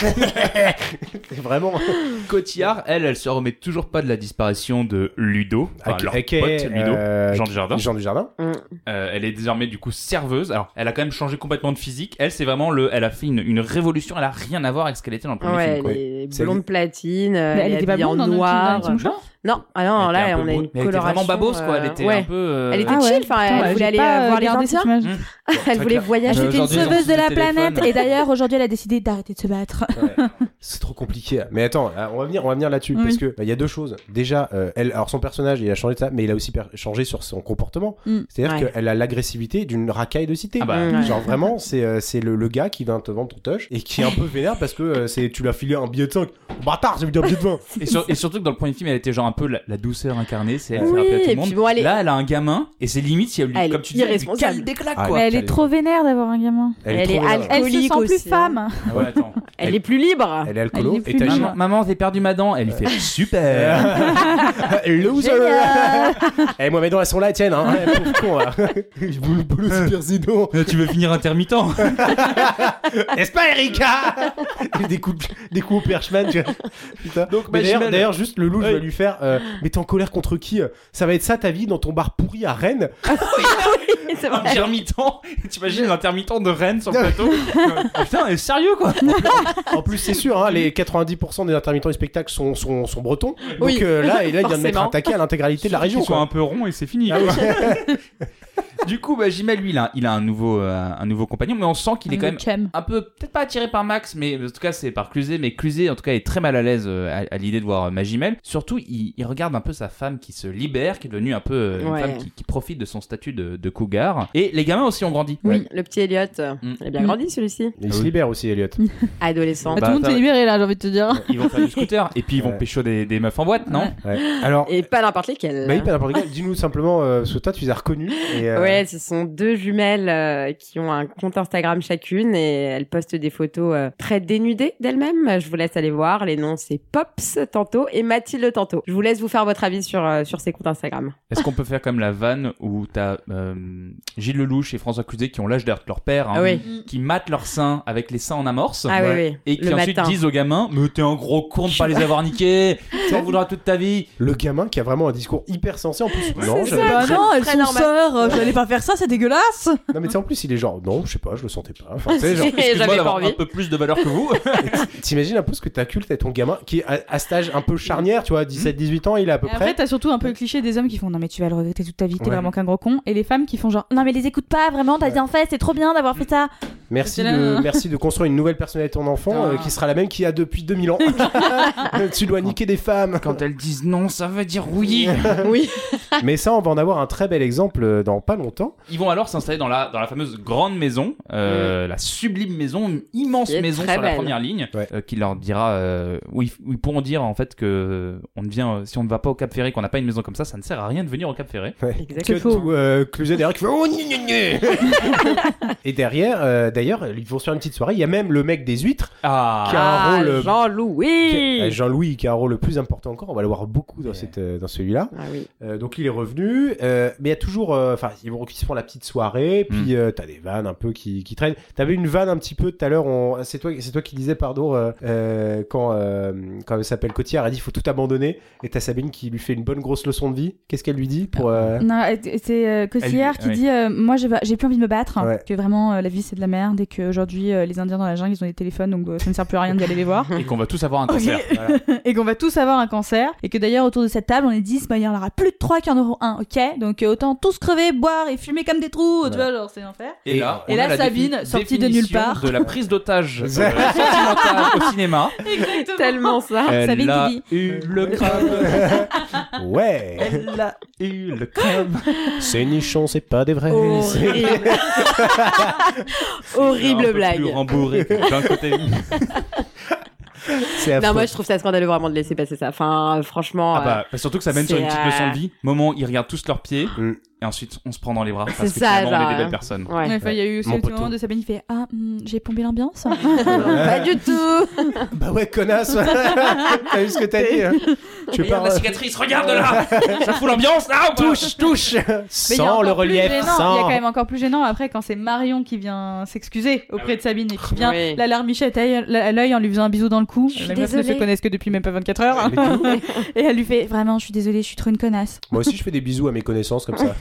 C: C'est vraiment.
B: Cotillard, elle se remet toujours pas de la disparition de Ludo, leur pote Ludo, Jean Dujardin. Elle est désormais du coup serveuse. Alors, elle a quand même changé complètement de physique. Elle, c'est vraiment elle a fait une révolution. Elle a rien à voir avec ce qu'elle était dans le premier film.
D: Ouais, elle est blonde platine. Elle était pas blonde en noir. Non, là, on a une coloration. Elle était
B: vraiment babos, quoi. Elle était un peu.
D: Elle était chill. Enfin, elle voulait aller voir les Indiens. Elle voulait voyager.
E: J'étais une sauveuse de la planète. Et d'ailleurs, aujourd'hui, elle a décidé d'arrêter de se battre.
C: C'est trop compliqué. Mais attends, on va venir là-dessus parce que il y a deux choses. Déjà, alors son personnage, il a changé de ça, mais il a aussi changé sur son comportement. C'est-à-dire qu'elle a l'agressivité d'une racaille de cité. Genre vraiment, c'est le gars qui vient te vendre ton touch et qui est un peu vénère parce que tu lui as filé un billet de 5. Bâtard, j'ai vu un billet de 20.
B: Et surtout que dans le premier film, elle était genre un peu la douceur incarnée. C'est elle fait rappeler à tout le monde. Bon, là, elle a un gamin et c'est limite si elle lui, comme tu dis, elle lui cale des claques, quoi.
E: Elle est trop vénère d'avoir un gamin.
D: Elle est alcoolique aussi.
E: Elle se sent plus femme.
D: Elle est plus libre.
C: Elle est alcoolo.
B: Et maman, j'ai perdu ma dent. Elle lui fait super.
C: Loser. Eh, moi mes dents elles sont là, tienne. Pauvre con là. Je voulais pas le super zidon.
B: Tu veux finir intermittent?
C: N'est-ce pas, Erika? Des coups au perchman, tu vois. Putain. Donc, d'ailleurs, juste le loup, je vais lui faire. Mais t'es en colère contre qui? Ça va être ça ta vie dans ton bar pourri à Rennes?
D: Oui, c'est vrai.
B: Intermittent. T'imagines l'intermittent de Rennes sur le plateau? Putain, elle est sérieux quoi.
C: En plus, c'est sûr, les 90% des intermittents du spectacle sont bretons. Donc là, il vient de mettre attaqué à l'intégralité de la région.
B: Ils sont un peu ronds et c'est fini. Du coup, Jimel, lui, il a un nouveau compagnon, mais on sent qu'il est quand même un peu, peut-être pas attiré par Max, mais en tout cas, c'est par Cluzet. Mais Cluzet, en tout cas, est très mal à l'aise à l'idée de voir Magimel. Surtout, il regarde un peu sa femme qui se libère, qui est devenue un peu une femme qui profite de son statut de cougar. Et les gamins aussi ont grandi.
D: Oui, le petit Elliot, il a bien grandi celui-ci.
C: Il se libère aussi, Elliot.
D: Adolescent.
E: Tout le monde s'est libéré là, j'ai envie de te dire.
B: Ils vont faire du scooter et puis ils vont pécho des meufs en boîte, non?
C: Alors.
D: Et pas n'importe lesquelles.
C: Bah oui, pas n'importe lesquelles. Dis-nous simplement, parce que toi, tu les as reconnues.
D: Ouais, ce sont deux jumelles qui ont un compte Instagram chacune et elles postent des photos très dénudées d'elles-mêmes. Je vous laisse aller voir. Les noms, c'est Pops tantôt et Mathilde tantôt. Je vous laisse vous faire votre avis sur ces comptes Instagram.
B: Est-ce qu'on peut faire comme la vanne où t'as Gilles Lelouch et François Cluzet qui ont l'âge de leur père, qui matent leurs seins avec les seins en amorce et qui ensuite disent aux gamins mais t'es un gros con de pas les avoir niqués, tu en voudras toute ta vie.
C: Le gamin qui a vraiment un discours hyper sensé en plus.
E: Non, elles sont sœurs, j'allais pas faire ça, c'est dégueulasse.
C: Non mais tu sais en plus il est genre non je sais pas, je le sentais pas. Enfin,
D: genre,
B: excuse-moi d'avoir un peu plus de valeur que vous.
C: T'imagines un peu ce que t'as culte à ton gamin qui est à cet âge un peu charnière, tu vois, 17-18 ans il est à peu près.
E: Après t'as surtout un peu le cliché des hommes qui font non mais tu vas le regretter toute ta vie, t'es vraiment qu'un gros con, et les femmes qui font genre non mais les écoute pas vraiment, t'as bien fait, c'est trop bien d'avoir fait ça.
C: Merci de construire une nouvelle personnalité de ton enfant qui sera la même qu'il y a depuis 2000 ans. Tu dois niquer des femmes.
B: Quand elles disent non, ça veut dire oui.
D: Oui.
C: Mais ça, on va en avoir un très bel exemple dans pas longtemps. longtemps.
B: Ils vont alors s'installer dans la fameuse grande maison, la sublime maison, une immense maison sur la première ligne, qui leur dira où ils pourront dire en fait que on ne vient si on ne va pas au Cap Ferré, qu'on n'a pas une maison comme ça ne sert à rien de venir au Cap Ferré.
C: Exactement. Cluzet derrière qui fait oh gna gna gna. Et derrière, d'ailleurs, ils vont se faire une petite soirée. Il y a même le mec des huîtres qui a un rôle. Jean-Louis qui a un rôle le plus important encore. On va le voir beaucoup dans celui-là. Ah, oui. Donc il est revenu, mais il y a toujours, ils se font la petite soirée, puis t'as des vannes un peu qui traînent. T'avais une vanne un petit peu tout à l'heure. C'est toi qui disais pardon quand elle s'appelle Cotillard, elle dit faut tout abandonner, et t'as Sabine qui lui fait une bonne grosse leçon de vie. Qu'est-ce qu'elle lui dit pour
E: Non, c'est Cotillard qui dit moi j'ai plus envie de me battre, que vraiment la vie c'est de la merde, et qu'aujourd'hui les Indiens dans la jungle ils ont des téléphones, donc ça ne sert plus à rien d'y aller les voir.
B: Et qu'on va tous avoir un cancer.
E: Voilà. Et qu'on va tous avoir un cancer, et que d'ailleurs autour de cette table on est 10, il y en aura plus de 3 qui en auront un, ok, donc autant tous crever, boire et fumer comme des trous, tu vois, genre c'est l'enfer.
B: Et là
E: Sabine sortie de nulle part
B: de la prise d'otage sentimentale au cinéma.
E: Exactement.
D: Tellement ça.
B: Elle a eu le crâne.
C: Ouais.
B: Elle a eu le crâne.
C: Ces nichons, c'est pas des vrais.
D: Horrible blague.
B: Plus rembourré d'un côté.
D: Non, moi je trouve ça scandaleux vraiment de laisser passer ça. Enfin, franchement.
B: Surtout que ça mène sur une petite leçon de vie. Moment, ils regardent tous leurs pieds. Et ensuite, on se prend dans les bras parce que finalement, on est des belles personnes.
E: Ouais. Il y a eu aussi le moment de Sabine qui fait j'ai pompé l'ambiance.
D: Pas du tout.
C: Bah ouais, connasse. T'as vu ce que t'as dit hein.
B: Tu parles la cicatrice, regarde là. Ça fout l'ambiance là.
C: Touche. Sans le relief.
E: Il y a quand même encore plus gênant après quand c'est Marion qui vient s'excuser auprès de Sabine et qui vient la larmichette à l'œil en lui faisant un bisou dans le cou. Les meufs ne se connaissent que depuis même pas 24 heures. Et elle lui fait vraiment je suis désolée, je suis trop une connasse.
C: Moi aussi je fais des bisous à mes connaissances comme ça.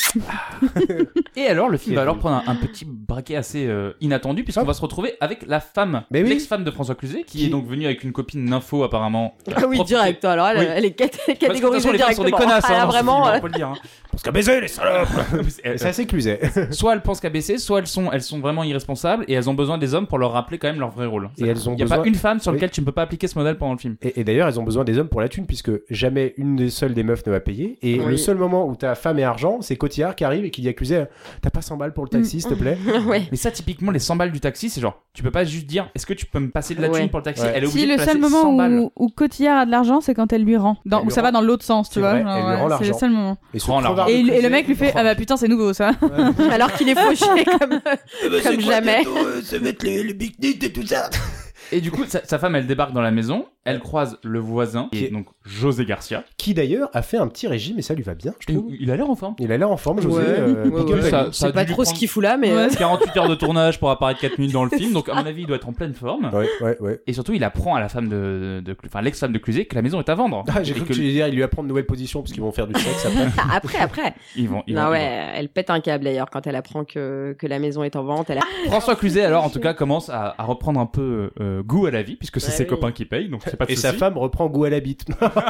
B: Et alors le film va alors prendre un petit braquet assez inattendu, puisqu'on va se retrouver avec la femme, l'ex-femme de François Cluzet, qui est donc venue avec une copine nympho apparemment.
D: Ah oui, direct. Alors elle est catégorisée directement.
B: Les femmes sont des connasses,
D: vraiment.
B: On peut le dire.
C: Pense qu'à baiser les salopes. C'est assez Cluzet.
B: Soit elles pensent qu'à baisser, soit elles sont vraiment irresponsables et elles ont besoin des hommes pour leur rappeler quand même leur vrai rôle.
C: Et elles ont
B: Il y a pas une femme sur laquelle tu ne peux pas appliquer ce modèle pendant le film.
C: Et d'ailleurs elles ont besoin des hommes pour la thune, puisque jamais une des seules des meufs ne va payer. Et le seul moment où t'as femme et argent, c'est Cotillard qui arrive et qui dit à Cluzet t'as pas 100 balles pour le taxi s'il te plaît.
B: Mais ça typiquement les 100 balles du taxi, c'est genre tu peux pas juste dire est-ce que tu peux me passer de la thune pour le taxi. Elle est obligée de placer 100 balles.
E: Le seul moment où Cotillard a de l'argent, c'est quand elle lui rend. Où ça va dans l'autre sens, tu vois.
C: Elle lui rend l'argent.
E: C'est le seul moment.
C: Et
E: le mec lui fait ah bah putain c'est nouveau ça.
D: Alors qu'il est fauché comme jamais.
C: Ça va être les pique-niques et tout ça.
B: Et du coup, sa femme, elle débarque dans la maison, elle croise le voisin, qui est donc José Garcia.
C: Qui d'ailleurs a fait un petit régime et ça lui va bien, je trouve.
B: Il a l'air en forme.
C: Il a l'air en forme, José.
D: C'est pas trop ce qu'il fout là, mais...
B: 48 heures de tournage pour apparaître 4 minutes dans le film, donc à mon avis, il doit être en pleine forme.
C: Ouais.
B: Et surtout, il apprend à la femme enfin l'ex-femme de Cluzet que la maison est à vendre.
C: J'ai cru que tu allais dire, il lui apprend de nouvelles positions parce qu'ils vont faire du sexe après.
D: Après. Elle pète un câble d'ailleurs quand elle apprend que la maison est en vente.
B: François Cluzet, alors, en tout cas, commence à reprendre un peu goût à la vie, puisque c'est ses copains qui payent, donc c'est pas de souci.
C: Et sa femme reprend goût à la bite.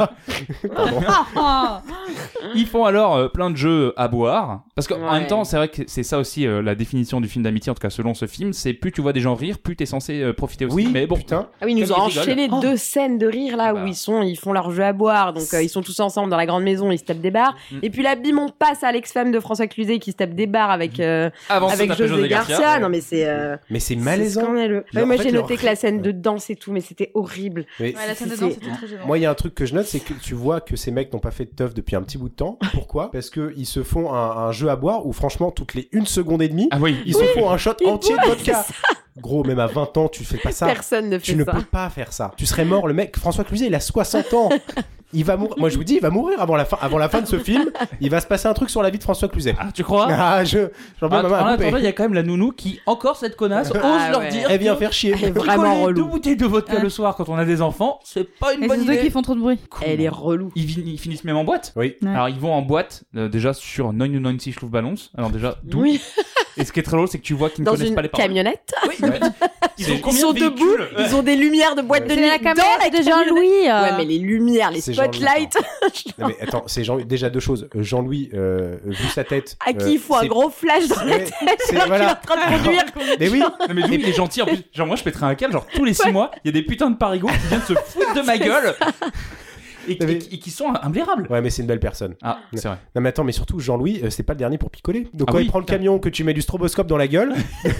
B: Ils font alors plein de jeux à boire, parce qu'en même temps, c'est vrai que c'est ça aussi la définition du film d'amitié, en tout cas selon ce film, c'est plus tu vois des gens rire, plus t'es censé profiter aussi.
C: Oui,
B: mais bon.
C: Putain.
D: Ah oui, ils nous ont enchaîné 2 scènes de rire là où ils font leur jeu à boire, donc ils sont tous ensemble dans la grande maison, ils se tapent des barres. Et puis là, bim, on passe à l'ex-femme de François Cluzet qui se tape des barres avec José Garcia. Non mais c'est
C: malaisant.
D: Scandaleux. Moi j'ai noté que la scène de danse et tout, mais c'était horrible.
E: La scène de danse c'était très gênant.
C: Moi il y a un truc que je note, c'est que tu vois que ces mecs n'ont pas fait de teuf depuis un petit bout de temps. Pourquoi ? Parce que ils se font un jeu à boire où franchement toutes les 1 seconde et demie, ils se font un shot entier de vodka. Gros, même à 20 ans, tu fais pas ça.
D: Personne ne fait ça.
C: Tu ne peux pas faire ça. Tu serais mort, le mec. François Cluzet, il a 60 ans. Il va mourir. Moi, je vous dis, il va mourir avant la fin de ce film. Il va se passer un truc sur la vie de François Cluzet.
B: Ah, tu crois ?
C: En
B: attendant, il y a quand même la nounou qui, encore cette connasse, ose leur dire.
C: Elle vient faire chier.
D: Elle est vraiment relou.
B: 2 bouteilles de vodka le soir quand on a des enfants, c'est pas une bonne idée.
E: C'est ceux qui font trop de bruit.
D: Elle est relou.
B: Ils finissent même en boîte.
C: Oui.
B: Alors, ils vont en boîte, déjà sur 99 Schloufballons. Alors, déjà, d'où.
D: Oui.
B: Et ce qui est très drôle, c'est que tu vois qu'ils ne connaissent pas les paroles.
D: Dans une camionnette.
B: Oui, ils
D: sont debout, ils ont des lumières de boîte de nuit dans la
E: de Jean-Louis.
D: Ouais, mais les lumières, les spotlights.
C: Non mais attends, c'est déjà 2 choses. Jean-Louis, vu sa tête,
D: à qui il faut un gros flash dans la tête alors qu'il est en train de conduire.
C: Mais oui.
B: Non mais lui, il est gentil en plus. Genre moi, je pèterais un câble. Genre tous les 6 mois, il y a des putins de parigots qui viennent se foutre de ma gueule. et qui sont imblérables.
C: Ouais, mais c'est une belle personne.
B: Ah, c'est vrai.
C: Non, mais attends, mais surtout, Jean-Louis, c'est pas le dernier pour picoler. Donc,
B: Ah
C: quand
B: oui,
C: il prend le camion, que tu mets du stroboscope dans la gueule,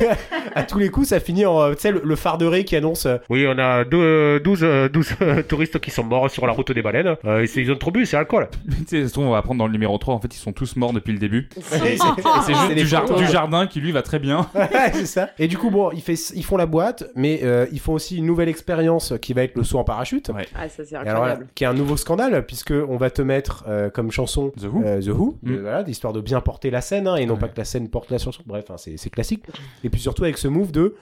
C: à tous les coups, ça finit en, tu sais, le phare de Ré qui annonce oui, on a 12 touristes qui sont morts sur la route des baleines. Ils ont trop bu, c'est alcool.
B: Tu sais, on va apprendre dans le numéro 3, en fait, ils sont tous morts depuis le début.
C: C'est
B: C'est juste
C: les
B: du jardin qui, lui, va très bien.
C: Ouais, c'est ça. Et du coup, bon, ils font la boîte, mais ils font aussi une nouvelle expérience qui va être le saut en parachute.
B: Ouais.
D: Ah, ça c'est
C: Et alors,
D: incroyable.
C: qui est un nouveau scandale, puisque on va te mettre comme chanson
B: The Who.
C: The Who,
B: Mm.
C: voilà, histoire de bien porter la scène, hein, et non pas que la scène porte la chanson. Bref, hein, c'est classique. Et puis surtout avec ce move de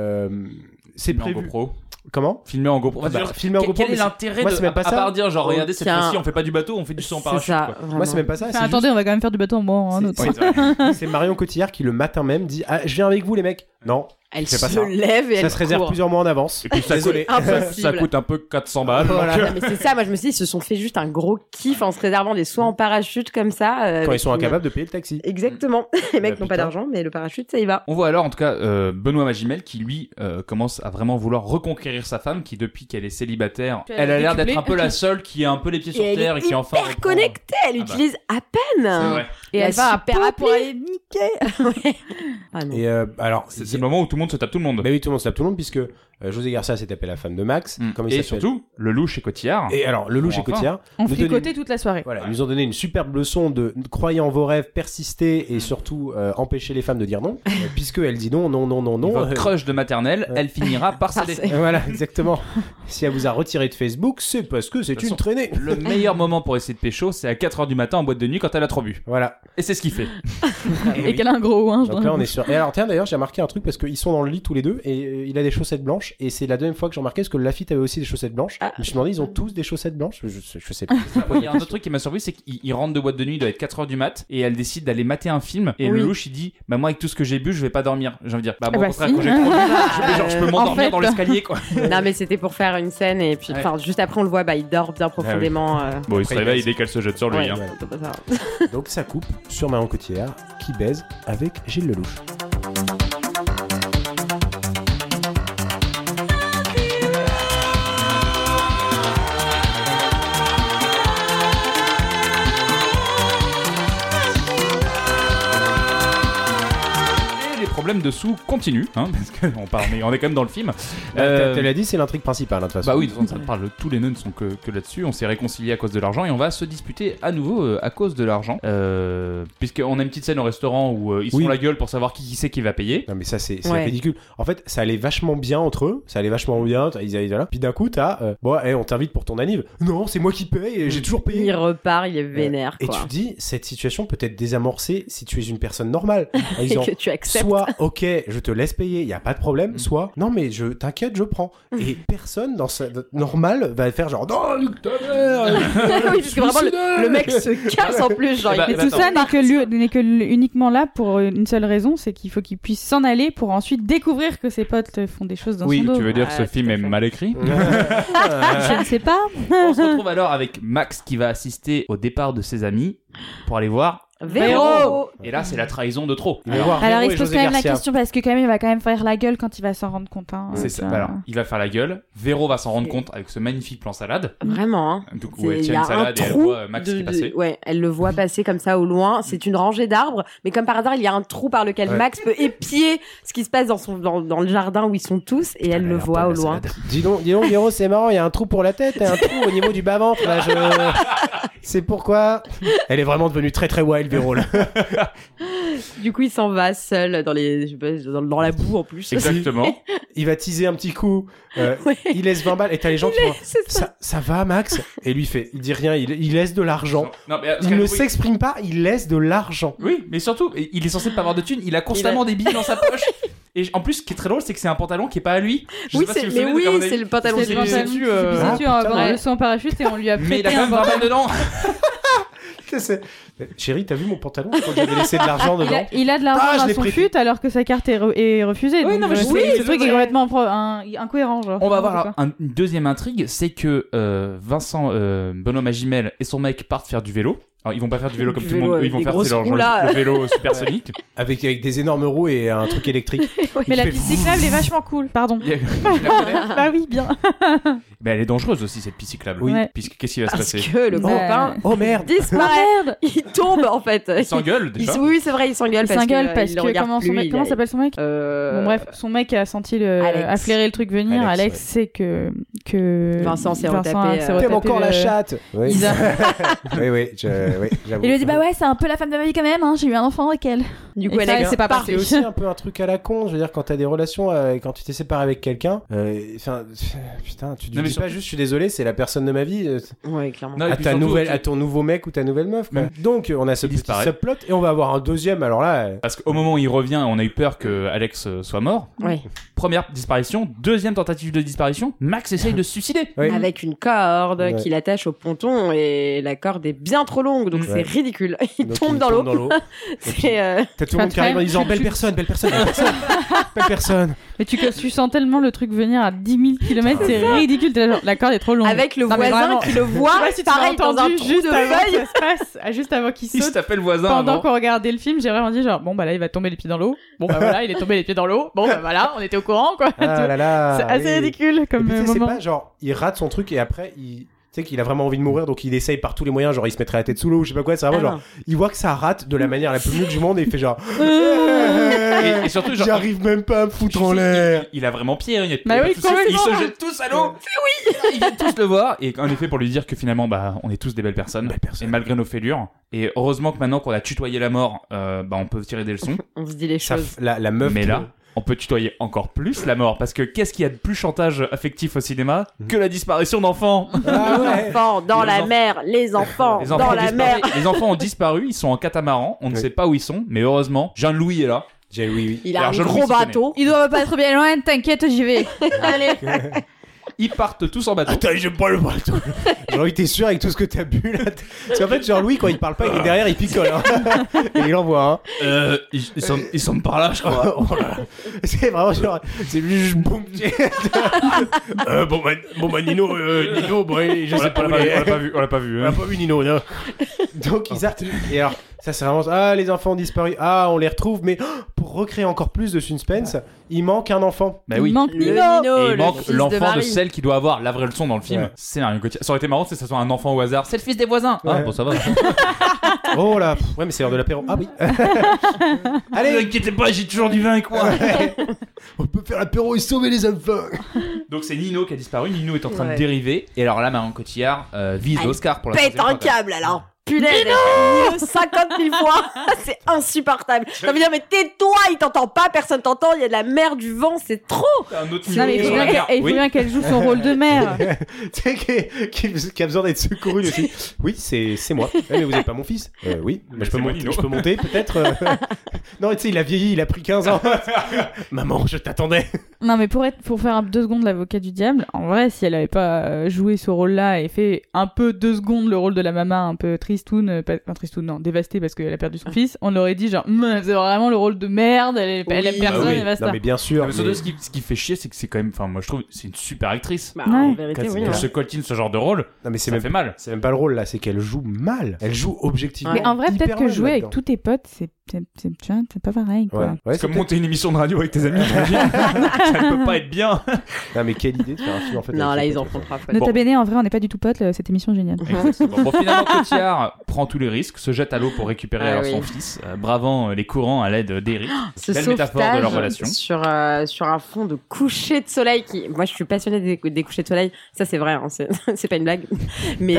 C: c'est
B: Filmé en
C: prévu.
B: GoPro.
C: Comment
B: Filmé en GoPro.
C: Bah, filmé en GoPro,
B: Quel est
C: mais
B: l'intérêt
C: moi,
B: de,
C: c'est même pas
B: à
C: ça.
B: part dire genre
D: Oh,
B: regardez cette
D: tiens.
B: fois-ci on fait pas du bateau, on fait du saut en
D: C'est
B: parachute
D: ça,
B: quoi.
D: vraiment.
C: Moi, c'est même pas ça.
E: Enfin,
C: c'est
E: attendez, on va quand même faire du bateau en un autre.
B: Oui, c'est vrai.
C: c'est Marion Cotillard qui le matin même dit je viens avec vous les mecs. Non,
D: Elle
C: c'est pas
D: se
C: ça.
D: lève et
C: ça
D: elle
C: se réserve
D: court.
C: plusieurs mois en avance.
B: Et puis ça
C: Désolé.
D: Impossible.
B: Ça coûte un peu 400 balles.
C: Voilà.
B: donc,
D: Non, mais c'est ça, moi je me suis dit, ils se sont fait juste un gros kiff en se réservant des sauts en parachute comme ça.
C: Quand
D: avec
C: ils sont
D: une-
C: incapables de payer le taxi.
D: Exactement. Les mecs n'ont pas
C: putain.
D: d'argent, mais le parachute, ça y va.
B: On voit alors en tout cas Benoît Magimel qui lui commence à vraiment vouloir reconquérir sa femme qui depuis qu'elle est célibataire,
E: Puis
B: elle a l'air d'être
E: décuplée.
B: un peu la seule qui a un peu les pieds sur
D: Et elle
B: terre
D: est
B: et qui enfin
D: hyper
B: reprend-
D: connectée, elle
B: Ah bah.
D: utilise à peine.
B: C'est vrai.
E: Et
D: La
E: elle va à
D: super
E: Pau
D: appli.
E: pour aller niquer.
D: Ah non.
C: Et alors,
B: C'est le moment où tout le monde se tape tout le monde.
C: bah oui, tout le monde se tape tout le monde puisque José Garcia s'est tapé la femme de Max. Comment il
B: Et
C: s'appelle
B: surtout le louche et Cotillard.
C: Et alors, le louche et
B: Enfin.
C: Cotillard.
E: On
C: nous
E: fricotait
C: donnait-
E: toute la soirée.
C: Voilà, ils nous ont donné une superbe leçon de croyez en vos rêves, persistez et surtout empêcher les femmes de dire non, puisque elle dit non, non, non, non, non.
B: Votre crush de maternelle, elle finira par céder.
C: Voilà, exactement. Si elle vous a retiré de Facebook, c'est parce que c'est
B: De toute
C: une
B: façon,
C: traînée.
B: Le meilleur moment pour essayer de pécho, c'est à 4h du matin en boîte de nuit quand elle a trop bu.
C: Voilà.
B: Et c'est ce qu'il fait.
E: Et qu'elle a un gros ouin.
C: Donc là, on est sur. Et alors, tiens, d'ailleurs, j'ai remarqué un truc parce qu'ils sont dans le lit tous les deux et il a des chaussettes blanches. Et c'est la deuxième fois que j'ai remarqué parce que Lafitte avait aussi des chaussettes blanches.
D: Ah.
C: Je me suis demandé, ils ont tous des chaussettes blanches. Je sais pas.
B: Il y a un autre truc qui m'a surpris, c'est qu'il rentre de boîte de nuit, il doit être 4h du mat, et elle décide d'aller mater un film, et
D: Oui.
B: le louche il dit, bah moi avec tout ce que j'ai bu, je vais pas dormir. J'ai envie de dire, bah moi
E: Bah
B: au contraire,
E: si.
B: quand j'ai trop bu, genre, je peux m'endormir
E: En fait.
B: dans l'escalier quoi.
D: Non, mais c'était pour faire une scène et puis,
B: Ouais.
D: enfin, juste après on le voit, bah, il dort bien profondément.
B: Bon, il se
C: Après,
B: réveille
C: il
B: dès qu'elle se jette sur lui.
D: Ouais,
B: hein.
D: c'est pas ça.
C: Donc ça coupe sur Marion Cotillard qui baise avec Gilles Lelouch.
B: Et les problèmes dessous continuent, hein, parce qu'on est quand même dans le film.
C: Tu l'as dit, c'est l'intrigue principale, hein, de toute façon.
B: Bah oui, de toute façon, ça parle, tous les nœuds ne sont que là-dessus. On s'est réconcilié à cause de l'argent et on va se disputer à nouveau à cause de l'argent. Puisqu'on a une petite scène au restaurant où ils se
C: Oui.
B: font la gueule pour savoir qui c'est qui va payer.
C: Non mais ça c'est
D: Ouais.
C: ridicule. En fait, ça allait vachement bien entre eux, ça allait vachement bien, ils allaient là. Puis d'un coup, t'as bon, on t'invite pour ton anniv. Non, c'est moi qui paye et j'ai toujours
D: Il
C: payé.
D: repart, il est vénère,
C: Et
D: quoi.
C: tu dis, cette situation peut être désamorcée si tu es une personne normale. En
D: Et
C: disant,
D: que tu acceptes.
C: soit, ok, je te laisse payer, il y a pas de problème. Soit, non mais je t'inquiète, je prends. Et personne dans sa normale va faire genre, non, nique ta mère.
D: Oui, parce que vraiment, le mec se casse en plus, genre,
B: Eh bah,
D: il
E: Mais
D: fait
E: tout ça n'est que uniquement là pour une seule raison, c'est qu'il faut qu'il puisse s'en aller pour ensuite découvrir que ses potes font des choses dans
B: Oui,
E: son dos.
B: tu veux dire que
D: Ah,
B: ce
D: tout
B: film
D: à
B: est
D: fait.
B: mal écrit?
E: Je ne sais pas.
B: On se retrouve alors avec Max qui va assister au départ de ses amis pour aller voir.
D: Véro.
B: Et là, c'est la trahison de trop.
C: Il va voir
E: Alors
C: Véro
E: il
C: et
E: se pose
C: José
E: quand même la
C: Garcia.
E: question parce que quand même il va quand même faire la gueule quand il va s'en rendre compte. Hein,
B: C'est
E: tu
B: ça.
E: vois.
B: Bah alors, il va faire la gueule. Véro va s'en rendre compte avec ce magnifique plan salade.
D: Vraiment, hein.
B: Donc, où elle
D: Il y
B: tient
D: a
B: une salade
D: un
B: et elle
D: trou
B: voit Max qui est passé.
D: ouais, elle le voit passer comme ça au loin. C'est une rangée d'arbres, mais comme par hasard, il y a un trou par lequel
C: Ouais.
D: Max peut épier ce qui se passe dans le jardin où ils sont tous, et elle
C: Elle a
D: le
C: l'air
D: voit
C: pas
D: au
C: de la
D: loin.
C: salade. Dis donc, Véro, c'est marrant, il y a un trou pour la tête et un trou au niveau du bas-ventre. Là, c'est pourquoi elle est vraiment devenue très très wild, Véro, là.
D: Du coup, il s'en va seul dans les, je sais pas, dans la boue en plus.
B: Exactement.
C: Il va teaser un petit coup,
D: Ouais.
C: il laisse 20 balles et t'as les gens qui vont
D: C'est ça.
C: ça va Max? Et lui il dit rien, il laisse de l'argent.
B: Non, mais,
C: Il ne
B: oui.
C: s'exprime pas, il laisse de l'argent.
B: Oui, mais surtout, il est censé pas avoir de thunes. Il a constamment des billes dans sa poche. Et en plus, ce qui est très drôle, c'est que c'est un pantalon qui est pas à lui. Je sais
D: Oui,
B: pas si vous
D: mais
B: souvenez de
D: oui,
B: quand on a
D: c'est
B: eu-
D: le pantalon
E: C'est
B: C'est
E: le
B: le
D: du-
E: pantalon
B: dessus,
E: qui
B: euh,
E: pisse dessus
C: ah,
E: en
C: putain,
E: bas
C: ouais.
E: de son parachute et on lui a
B: Mais il a
E: prêté
B: quand
E: un
B: même 20 balles dedans.
C: C'est- Chérie, t'as vu mon pantalon? Je crois que j'avais laissé de l'argent dedans.
E: Il a de l'argent
C: je
E: dans
C: l'ai
E: son
C: prêté.
E: fut alors que sa carte est refusée.
B: Oui,
E: donc,
B: non, mais je
E: c'est-
B: sais,
E: ce
B: c'est
E: truc
B: vrai.
E: est complètement incohérent. Genre.
B: On va
E: N'importe
B: avoir une deuxième intrigue, c'est que Vincent Benoît Magimel et son mec partent faire du vélo. Alors, ils vont pas faire du vélo comme
D: Du
B: tout le
D: vélo
B: monde, eux, ils
D: avec
B: vont
D: des
B: faire
D: grosses
B: c'est leur
D: roues, là.
B: le vélo supersonique.
C: Avec des énormes roues et un truc électrique.
E: Mais la
C: fait
E: piste cyclable est vachement cool. Pardon.
B: Tu la connais
E: Bah oui, bien.
B: Mais elle est dangereuse aussi cette piste cyclable.
E: Oui. Ouais.
B: Puisque qu'est-ce qui va se
D: Parce
B: passer?
D: que le
E: Bah,
D: copain
C: Oh merde!
D: disparaît.
E: Merde.
D: Il tombe en fait.
B: Ils s'engueulent déjà.
D: Oui, c'est vrai, il s'engueule
E: Il
D: parce
E: s'engueule
D: que
E: parce
D: il le
E: que
D: regarde
E: comment
D: plus,
E: son mec,
D: il
E: comment
D: a-
E: s'appelle son mec? Bon bref, son mec a senti a flairé le truc venir.
C: Alex,
E: Alex sait que
D: Vincent s'est retapé,
C: T'aimes encore la chatte! Oui,
E: Isa.
C: oui, j'avoue.
E: Il lui dit bah ouais, c'est un peu la femme de ma vie quand même. Hein. J'ai eu un enfant avec elle.
D: Du coup,
E: Et ça,
D: Alex,
E: c'est pas
D: part.
E: passé.
C: C'est aussi un peu un truc à la con, je veux dire, quand t'as des relations, quand tu t'es séparé avec quelqu'un, enfin, putain, tu
B: Non, mais
C: dis pas juste je suis désolé, c'est la personne de ma vie,
D: Ouais, clairement.
B: Non, et
C: à,
B: puis
C: ta
B: surtout,
C: nouvelle,
B: tu-
C: à ton nouveau mec ou ta nouvelle meuf, quoi.
B: Mm.
C: Donc, on a ce
B: Il
C: petit
B: disparaît.
C: subplot, et on va avoir un deuxième, alors là,
B: Parce qu'au moment où il revient, on a eu peur que Alex soit mort.
D: Ouais.
B: Première disparition, deuxième tentative de disparition, Max essaye de se suicider.
C: oui.
D: Avec une corde
C: Ouais.
D: qu'il attache au ponton et la corde est bien trop longue donc
C: Ouais.
D: c'est ridicule. Il
C: Donc,
D: tombe
C: il
D: dans
C: tombe
D: l'eau. C'est
C: T'as tout le monde qui arrive en disant belle personne, belle personne, belle personne, belle personne.
E: Mais tu sens tellement le truc venir à 10 000 km, c'est ridicule. T'es là, genre, la corde est trop longue.
D: avec le
E: Non, mais
D: voisin
E: vraiment.
D: qui le voit
E: Je sais pas si tu m'as
D: pareil dans un
E: entendu
D: trou
E: juste
D: de
E: avant
D: feuilles.
E: que ça se passe, juste avant qu'il
B: Il
E: saute.
B: se tapait le voisin
E: Pendant
B: avant.
E: qu'on regardait le film, j'ai vraiment dit genre bon bah là il va tomber les pieds dans l'eau. Bon bah voilà, il est tombé les pieds dans l'eau. Bon bah voilà, on était au courant quoi.
C: Ah là là.
E: C'est assez
C: oui.
E: ridicule
C: Et
E: comme
C: puis, tu sais, c'est
E: moment.
C: pas genre, il rate son truc et après, tu sais qu'il a vraiment envie de mourir, donc il essaye par tous les moyens, genre il se mettrait la tête sous l'eau ou je sais pas quoi, c'est vraiment
D: Ah
C: genre, il voit que ça rate de la manière la plus nulle du monde et il fait genre,
B: Et surtout, genre,
C: j'arrive même pas à me foutre en l'air.
B: il a vraiment pire. Il, y a-
E: Bah
B: il y a
E: oui,
B: pas de souci, ils
E: complètement.
B: se jettent tous à l'eau. Ils viennent tous le voir. Et en effet, pour lui dire que finalement, bah, on est tous des belles personnes.
C: Belles personnes.
B: Et malgré nos fêlures. Et heureusement que maintenant qu'on a tutoyé la mort, bah, on peut tirer des leçons.
D: On se dit les
C: Ça,
D: choses.
C: la meuf.
B: Mais
C: qui-
B: là, on peut tutoyer encore plus la mort. Parce que qu'est-ce qu'il y a de plus chantage affectif au cinéma que la disparition d'enfants?
C: Ah
D: Les
C: ouais.
D: enfants dans
B: Les
D: la
B: enfants.
D: mer, les enfants
B: Les
D: dans
B: enfants, ont
D: la
B: disparu.
D: mer.
B: Les enfants ont disparu, ils sont en catamaran, on ne
C: Oui.
B: sait pas où ils sont, mais heureusement, Jean-Louis est là.
C: Oui.
D: Il a
B: Alors,
D: un
B: je le
D: gros
B: vois, il
D: bateau.
E: Il doit pas être bien loin, t'inquiète, j'y vais. Allez.
B: Ils partent tous en bateau.
C: Attends, j'aime pas le bateau. Jean-Louis, t'es sûr avec tout ce que t'as bu là? Parce qu'en fait, Jean-Louis, quand il parle pas, il est derrière, il picole. Hein. Et il envoie, hein.
B: Ils sont par là, je crois.
C: Oh là là. C'est vraiment genre, c'est juste boum. Bon, bah, Nino, bon, je sais pas.
B: On l'a pas vu.
C: On a pas vu Nino, non. Donc ils arrêtent. Et alors, ça c'est vraiment. Ah, les enfants ont disparu. Ah, on les retrouve. Mais pour recréer encore plus de suspense, il manque un enfant.
B: Bah oui.
E: Il manque
D: Le
E: Nino.
D: Nino,
B: Et il
D: le
B: manque
D: fils de
B: l'enfant de,
D: Marie.
B: celle qui doit avoir la vraie leçon dans le film.
C: Ouais.
B: C'est Marion Cotillard. Ça aurait été marrant si ça soit un enfant au hasard. C'est le fils des voisins. Ah,
C: Ouais.
B: bon, ça va.
C: Oh là. Ouais, mais c'est l'heure de l'apéro. Ah oui.
B: Ne
C: Allez.
B: inquiétez pas, j'ai toujours du vin avec moi.
C: On peut faire l'apéro et sauver les enfants.
B: Donc c'est Nino qui a disparu. Nino est en train
D: Ouais.
B: de dériver. Et alors là, Marion Cotillard vise
D: Ah,
B: l'Oscar pour la
D: Pète
B: troisième
D: un
B: fois.
D: câble alors. Punaise, Nino 50 000 fois, c'est insupportable. Ça veut dire mais tais-toi, il t'entend pas, personne t'entend, il y a de la mer, du vent, c'est trop.
B: Un autre
E: Non, mais il faut
B: sur
E: bien
B: la mer.
E: qu'elle- il faut
B: Oui.
E: bien qu'elle joue son rôle de mère.
C: Tu sais, qui a besoin d'être secouru aussi. Oui, c'est moi. Eh, mais vous êtes pas mon fils. Oui. Mais
B: c'est moi, Nino.
C: je peux monter peut-être. Non, tu sais, il a vieilli, il a pris 15 ans. Maman, je t'attendais.
E: Non, mais pour faire 2 secondes l'avocat du diable, en vrai, si elle avait pas joué ce rôle-là et fait un peu 2 secondes le rôle de la maman un peu tristoun, tristoun, non, dévastée parce qu'elle a perdu son fils, on aurait dit genre, c'est vraiment le rôle de merde, elle aime
D: Oui.
E: personne,
C: Ah oui.
E: et basta.
C: Non, mais bien sûr.
B: Mais surtout,
C: mais-
B: ce qui fait chier, c'est que c'est quand même. Enfin, moi je trouve c'est une super actrice.
D: Bah,
E: Ouais.
D: en vérité,
C: Quand
D: oui.
C: c'est-
B: Pour
D: hein.
B: se coltine ce genre de rôle,
C: Non, mais c'est
B: ça
C: même
B: fait mal.
C: C'est même pas le rôle là, c'est qu'elle joue mal. Elle joue objectivement.
E: Mais en vrai,
C: hyper
E: peut-être que
C: mal
E: jouer avec
C: là-dedans.
E: tous tes potes, c'est pas pareil, quoi.
C: Ouais, ouais,
B: C'est
C: c'est
B: comme
C: peut-être-
B: monter une émission de radio avec tes amis, t'imagines. Ça ne peut pas être bien.
C: Non, mais quelle idée de faire un film en fait.
D: Non,
C: avec
D: là,
C: ses
D: ils en
C: potes,
D: font
C: quoi.
D: trois fois.
E: Nota bene, en vrai, on n'est pas du tout potes, cette émission est géniale.
B: Exactement. Bon, finalement, Cotillard prend tous les risques, se jette à l'eau pour récupérer
D: Ah
B: alors
D: oui.
B: son fils, bravant les courants à l'aide d'Eric.
D: Ce
B: Belle métaphore de leur
D: sauvetage
B: relation.
D: sur un fond de coucher de soleil qui, moi, je suis passionnée des couchers de soleil. Ça, c'est vrai, hein, c'est pas une blague. Mais,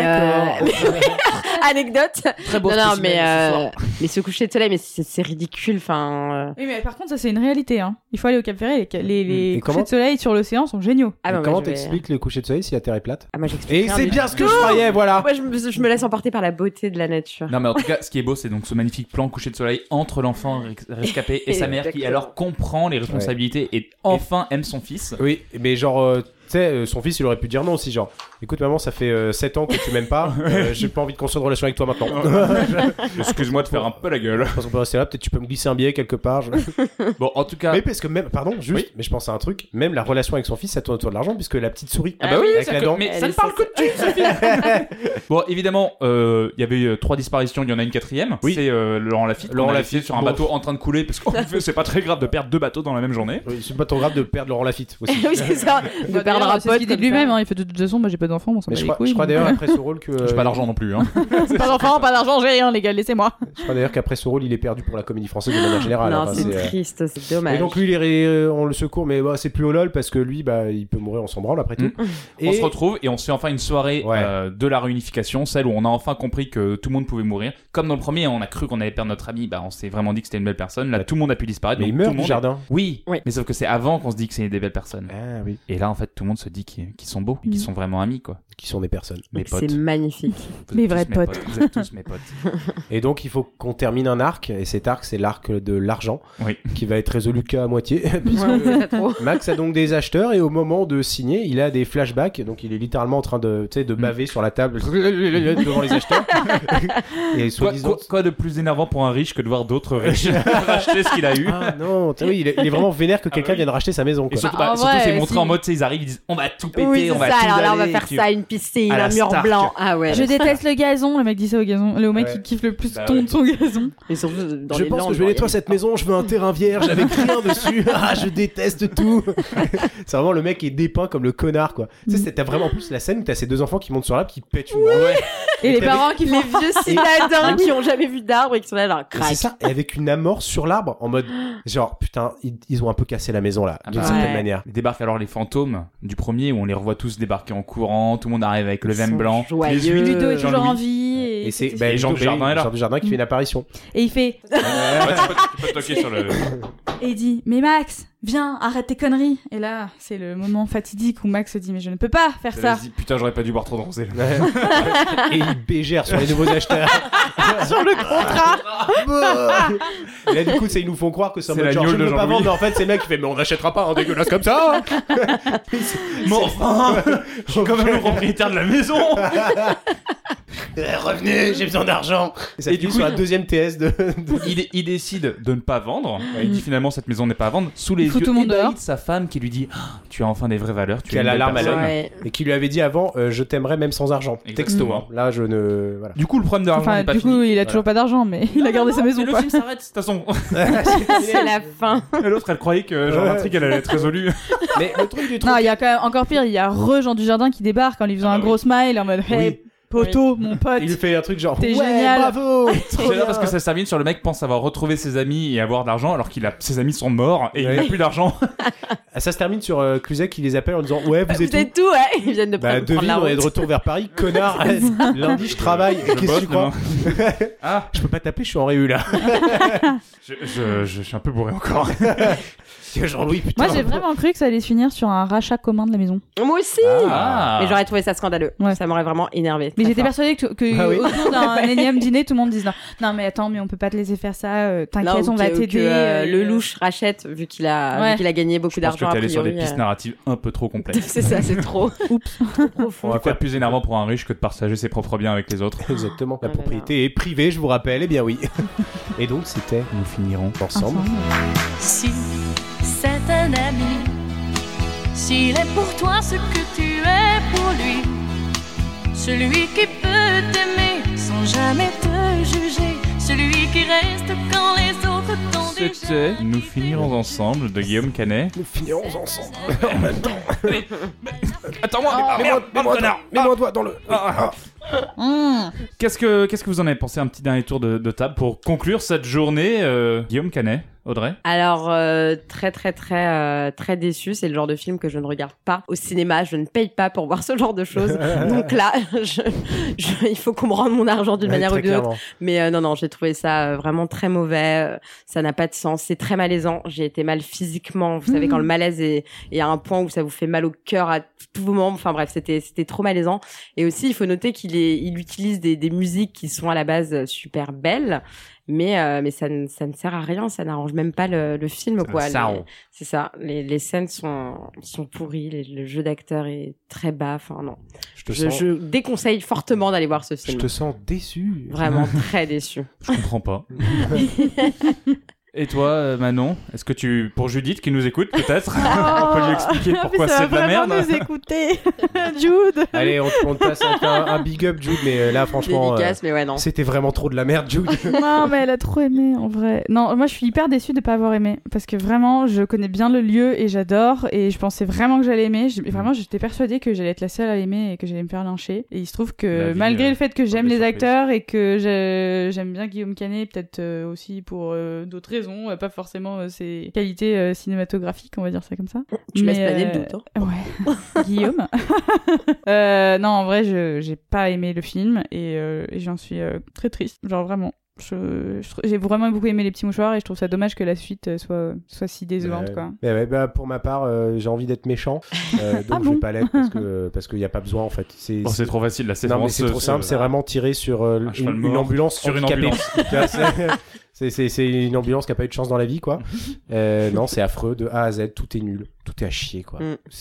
D: anecdote.
B: Très beau
D: Non, non,
B: spécimen
D: mais,
B: ce soir.
D: mais ce coucher de soleil, mais c'est ridicule, enfin,
E: Oui, mais par contre, ça, c'est une réalité, hein. Il faut aller au Cap Ferret, les
C: Et
E: couchers
C: comment-
E: de soleil sur l'océan sont géniaux.
D: Ah, bah,
C: Et comment
D: moi, je vais-
C: t'expliques le coucher de soleil si la Terre est plate?
D: Ah, moi, j'explique
C: Et
D: rien
C: c'est
D: du
C: bien
D: tout.
C: ce que je croyais, voilà.
D: Moi, je me laisse emporter par la beauté de la nature.
B: Non mais en tout cas, ce qui est beau, c'est donc ce magnifique plan coucher de soleil entre l'enfant rescapé et sa mère qui
D: Exactement.
B: alors comprend les responsabilités et enfin aime son fils.
C: Oui, mais genre, sais, son fils, il aurait pu dire non aussi, genre, écoute maman, ça fait 7 ans que tu m'aimes pas, j'ai pas envie de construire de relation avec toi maintenant.
B: Excuse-moi de faire un peu la gueule.
C: Je pense qu'on peut rester là, peut-être tu peux me glisser un billet quelque part.
B: Bon, en tout cas.
C: Mais parce que même, pardon, juste,
B: Oui.
C: mais je pense à un truc, même la relation avec son fils, ça tourne autour de l'argent, puisque la petite souris.
B: Ah bah oui,
C: avec la dent.
B: mais ça ne parle que de thunes, Sophie. Bon, évidemment, il y avait eu 3 disparitions, il y en a une 4e.
C: Oui.
B: C'est Laurent Lafitte.
C: Laurent
B: Laurent
C: Lafitte,
B: Lafitte sur un
C: bon.
B: bateau en train de couler, parce que c'est pas très grave de perdre 2 bateaux dans la même journée.
C: Oui, c'est pas trop grave de perdre Laurent Lafitte aussi.
D: Oui, c'est ça. De
E: Bah,
D: perdre
E: d'ailleurs,
D: un
E: c'est ce
D: pote
E: qu'il dit
D: comme
E: de lui-même,
D: ça.
E: hein. Il fait de toute façon, moi j'ai pas d'enfant, bon, ça
C: Mais
E: me
C: je
E: bat les
C: crois, je
E: couilles.
C: crois d'ailleurs après ce rôle que.
B: J'ai pas d'argent non plus. Hein.
E: Pas d'enfant, pas d'argent, j'ai rien, les gars, laissez-moi.
C: Je crois d'ailleurs qu'après ce rôle, il est perdu pour la comédie française de manière générale.
D: Non,
C: Enfin,
D: c'est
C: c'est,
D: triste, c'est dommage.
C: Et donc lui, on le secourt, mais bah, c'est plus au lol parce que lui, bah, il peut mourir, on s'en branle après tout.
B: On se retrouve et on se fait enfin une soirée
C: Ouais.
B: de la réunification, celle où on a enfin compris que tout le monde pouvait mourir. Comme dans le premier, on a cru qu'on allait perdre notre ami, bah on s'est vraiment dit que c'était une belle personne. Là, tout le monde a pu disparaître.
C: Mais
B: donc
C: il meurt
B: tout le
C: du
B: monde
C: jardin.
B: Oui,
D: Oui.
B: mais sauf que c'est avant qu'on se dit que c'est des belles personnes.
C: Ah oui.
B: Et là, en fait, tout le monde se dit qu'ils sont beaux, qu'ils sont vraiment amis, quoi.
C: Qui sont des personnes.
B: Mes potes.
D: C'est magnifique.
B: Vous
E: Les
B: êtes
E: vrais
B: tous mes
E: potes.
B: Vous êtes tous mes potes.
C: Et donc il faut qu'on termine un arc, et cet arc c'est l'arc de l'argent,
B: Oui.
C: qui va être résolu qu'à moitié. puisque
D: Ouais, on sait pas trop.
C: Max a donc des acheteurs et au moment de signer, il a des flashbacks, donc il est littéralement en train de, tu sais, de baver sur la table devant les acheteurs. Et
B: Quoi,
C: soi-disant.
B: quoi de plus énervant pour un riche que de voir d'autres riches racheter ce qu'il a eu.
C: Ah non, oui, il est vraiment vénère que quelqu'un vienne racheter sa maison.
B: Et
C: Quoi.
B: surtout,
E: Bah, en
B: surtout
E: vrai,
B: c'est montré
E: si.
B: en mode, tu sais, ils arrivent, ils disent on va tout péter,
D: Oui,
B: on
D: c'est
B: va
D: ça.
B: tout
D: Alors là, on va
B: daller,
D: faire
B: tu-
D: ça, une piscine,
B: À la
D: un mur
B: Stark.
D: blanc. Ah ouais.
E: Je déteste le gazon, le mec dit ça au gazon. Le mec
C: Ouais.
E: qui kiffe le plus
B: Bah
E: ton
B: ouais.
E: de son gazon.
D: Mais surtout dans
C: Je
D: les
C: pense
D: Landes,
C: que je vais
D: genre,
C: nettoyer
D: il y a
C: cette maison, je veux un terrain vierge avec rien dessus. Ah, je déteste tout. C'est vraiment le mec qui est dépeint comme le connard, quoi. Tu sais, t'as vraiment en plus la scène où t'as ces deux enfants qui montent sur l'arbre qui pètent une branche.
E: Et les
C: t'avais-
E: parents qui
D: les
E: font
D: vieux citadins qui ont jamais vu d'arbre et qui sont là, genre,
C: Et c'est
D: crac.
C: ça, et avec une amorce sur l'arbre, en mode, genre, putain, ils ont un peu cassé la maison là, d'une
B: bah
C: certaine
D: ouais.
C: manière.
B: Débarquent alors les fantômes du premier où on les revoit tous débarquer en courant, tout le monde arrive avec le
D: Ils
B: veine
D: sont
B: blanc.
D: joyeux.
B: Les huit,
E: Ludo est toujours
B: Jean-Louis.
E: en vie.
C: Et c'est
E: c'était-
C: bah,
B: Et Jean
C: Ludo
B: Dujardin
C: Bay,
B: est là.
C: Jean Dujardin qui fait une apparition.
E: Et il fait.
B: Ouais, tu peux toquer sur le.
E: Et il dit, mais Max, viens, arrête tes conneries. Et là, c'est le moment fatidique où Max se dit, mais je ne peux pas faire ça.
B: Je dis, putain, j'aurais pas dû boire trop de rosé.
C: Et il bégère sur les nouveaux acheteurs.
E: Sur le contrat.
C: Et là, du coup, il nous font croire que c'est en
B: C'est
C: mode
B: la
C: genre, je
B: gnôle
C: ne
B: de
C: veux pas
B: Jean-Louis.
C: vendre, mais en fait, c'est le mec qui fait, mais on n'achètera pas un dégueulasse comme ça.
B: Mais enfin, je suis quand même le propriétaire de la maison.
C: Revenez, j'ai besoin d'argent. Et ça
B: Et
C: finit
B: du
C: sur
B: coup,
C: la deuxième TS de.
B: Il décide de ne pas vendre. Il dit finalement cette maison n'est pas à vendre. Sous les
E: Il fout
B: yeux
E: tout le monde
B: ébahis
E: dehors.
B: de sa femme qui lui dit Ah, tu as enfin des vraies valeurs. Tu
C: Qui a
B: es une
C: la
B: belle
C: larme à
B: personne.
C: l'œil.
D: Ouais.
C: Et qui lui avait dit avant, je t'aimerais même sans argent.
B: Exactement.
C: Texto, hein. Là, je ne. Voilà.
B: Du coup, le problème de l'argent
E: Enfin,
B: n'est pas
E: du coup,
B: fini.
E: il a toujours pas d'argent, mais il a gardé sa maison,
B: Et le
E: quoi.
B: film s'arrête de toute façon.
D: C'est la fin.
B: L'autre, elle croyait que genre
C: Ouais.
B: l'intrigue elle allait être résolue.
C: Mais le truc du truc.
E: Non, il y a quand même encore pire, il y a Jean Dujardin qui débarque en lui faisant un gros smile en mode, hey,
C: Oui.
E: poteau, mon pote.
C: Il fait un truc genre.
E: T'es
C: ouais,
E: génial.
C: bravo.
B: J'adore parce que ça se termine sur le mec pense avoir retrouvé ses amis et avoir de l'argent alors qu'il a ses amis sont morts et il
C: Ouais.
B: n'a plus d'argent.
C: Ah, ça se termine sur Cluzet qui les appelle en disant ouais vous êtes où
D: tout, ouais. Ils viennent de
C: bah
D: prendre
C: devine
D: la
C: on est de
D: route.
C: retour vers Paris connard lundi je travaille
B: Je
C: qu'est-ce que tu crois
B: demain. Ah,
C: je peux pas t'appeler je suis en réu là
B: je suis un peu bourré encore.
C: Jean-Louis putain
E: Moi, j'ai vraiment cru que ça allait se finir sur un rachat commun de la maison.
D: Moi aussi.
B: Ah.
D: Mais j'aurais trouvé ça scandaleux.
E: Ouais.
D: Ça m'aurait vraiment énervé.
E: Mais
D: Très
E: j'étais
D: fort.
E: persuadée que
C: Ah oui.
E: autour d'un énième dîner, tout le monde dise non, mais attends, mais on peut pas te laisser faire ça. T'inquiète,
D: Non,
E: on va
D: ou que,
E: t'aider.
D: le louche rachète vu qu'il a
E: Ouais.
D: gagné beaucoup
B: Je pense que
D: d'argent
B: t'es
D: a
B: allé sur des
D: priori.
B: pistes narratives un peu trop complexes.
D: C'est ça, c'est trop.
E: Oups.
D: Trop profond.
C: On va
B: Quoi
C: faire
B: de plus énervant pour un riche que de partager ses propres biens avec les autres.
C: exactement la
D: Oh là là.
C: propriété est privée je vous rappelle eh bien oui et donc c'était
B: Nous finirons.
C: ensemble
F: Si c'est un ami, s'il est pour toi ce que tu es pour lui, celui qui peut t'aimer sans jamais te juger, celui qui reste quand les autres t'ont déjà...
B: C'était Nous finirons ensemble de Guillaume Canet.
C: nous finirons ensemble
B: Attends-moi,
C: mets-moi un doigt dans le
B: Qu'est-ce que vous en avez pensé un petit dernier tour de table pour conclure cette journée, Guillaume Canet, Audrey?
D: Alors très déçu. C'est le genre de film que je ne regarde pas au cinéma. Je ne paye pas pour voir ce genre de choses. Donc là, il faut qu'on me rende mon argent d'une manière ou
C: très
D: d'une autre.
C: clairement.
D: Mais non, j'ai trouvé ça vraiment très mauvais. Ça n'a pas de sens. C'est très malaisant. J'ai été mal physiquement. Vous savez, quand le malaise est à un point où ça vous fait mal au cœur à tout moment. Enfin bref, c'était trop malaisant. Et aussi, il faut noter qu'il utilise des musiques qui sont à la base super belles. mais ça ne sert à rien, ça n'arrange même pas le film, quoi. C'est ça, les scènes sont pourries, le jeu d'acteur est très bas, enfin non. Je déconseille fortement d'aller voir ce film.
C: Je te sens déçu.
D: Vraiment très déçu.
B: Je comprends pas. Et toi, Manon, est-ce que pour Judith qui nous écoute, peut-être, on peut lui expliquer pourquoi c'est de la merde.
E: Ça va vraiment nous écouter, Jude.
C: Allez, on te passe un big up, Jude, mais là, franchement,
D: mais ouais, non.
C: C'était vraiment trop de la merde, Jude.
E: Non, mais elle a trop aimé, en vrai. Non, moi, je suis hyper déçue de pas avoir aimé, parce que vraiment, je connais bien le lieu et j'adore, et je pensais vraiment que j'allais aimer. Vraiment, j'étais persuadée que j'allais être la seule à aimer et que j'allais me faire lyncher. Et il se trouve que malgré le fait que j'aime les acteurs et que j'aime bien Guillaume Canet, peut-être aussi pour d'autres raisons, pas forcément ses qualités cinématographiques, on va dire ça comme ça.
D: Tu m'as plané le doute.
E: Ouais, Guillaume. Non, en vrai, j'ai pas aimé le film et j'en suis très triste. Genre vraiment. J'ai vraiment beaucoup aimé Les Petits Mouchoirs et je trouve ça dommage que la suite soit si décevante, quoi.
C: Bah, pour ma part, j'ai envie d'être méchant, donc je vais pas l'être parce qu'il y a pas besoin en fait. C'est
B: trop facile là, c'est
C: trop simple, c'est vraiment tiré sur une ambulance
B: sur une
C: handicapée.
B: ambulance.
C: C'est une ambulance qui a pas eu de chance dans la vie, quoi. Non, c'est affreux de A à Z, tout est nul, tout est à chier, quoi.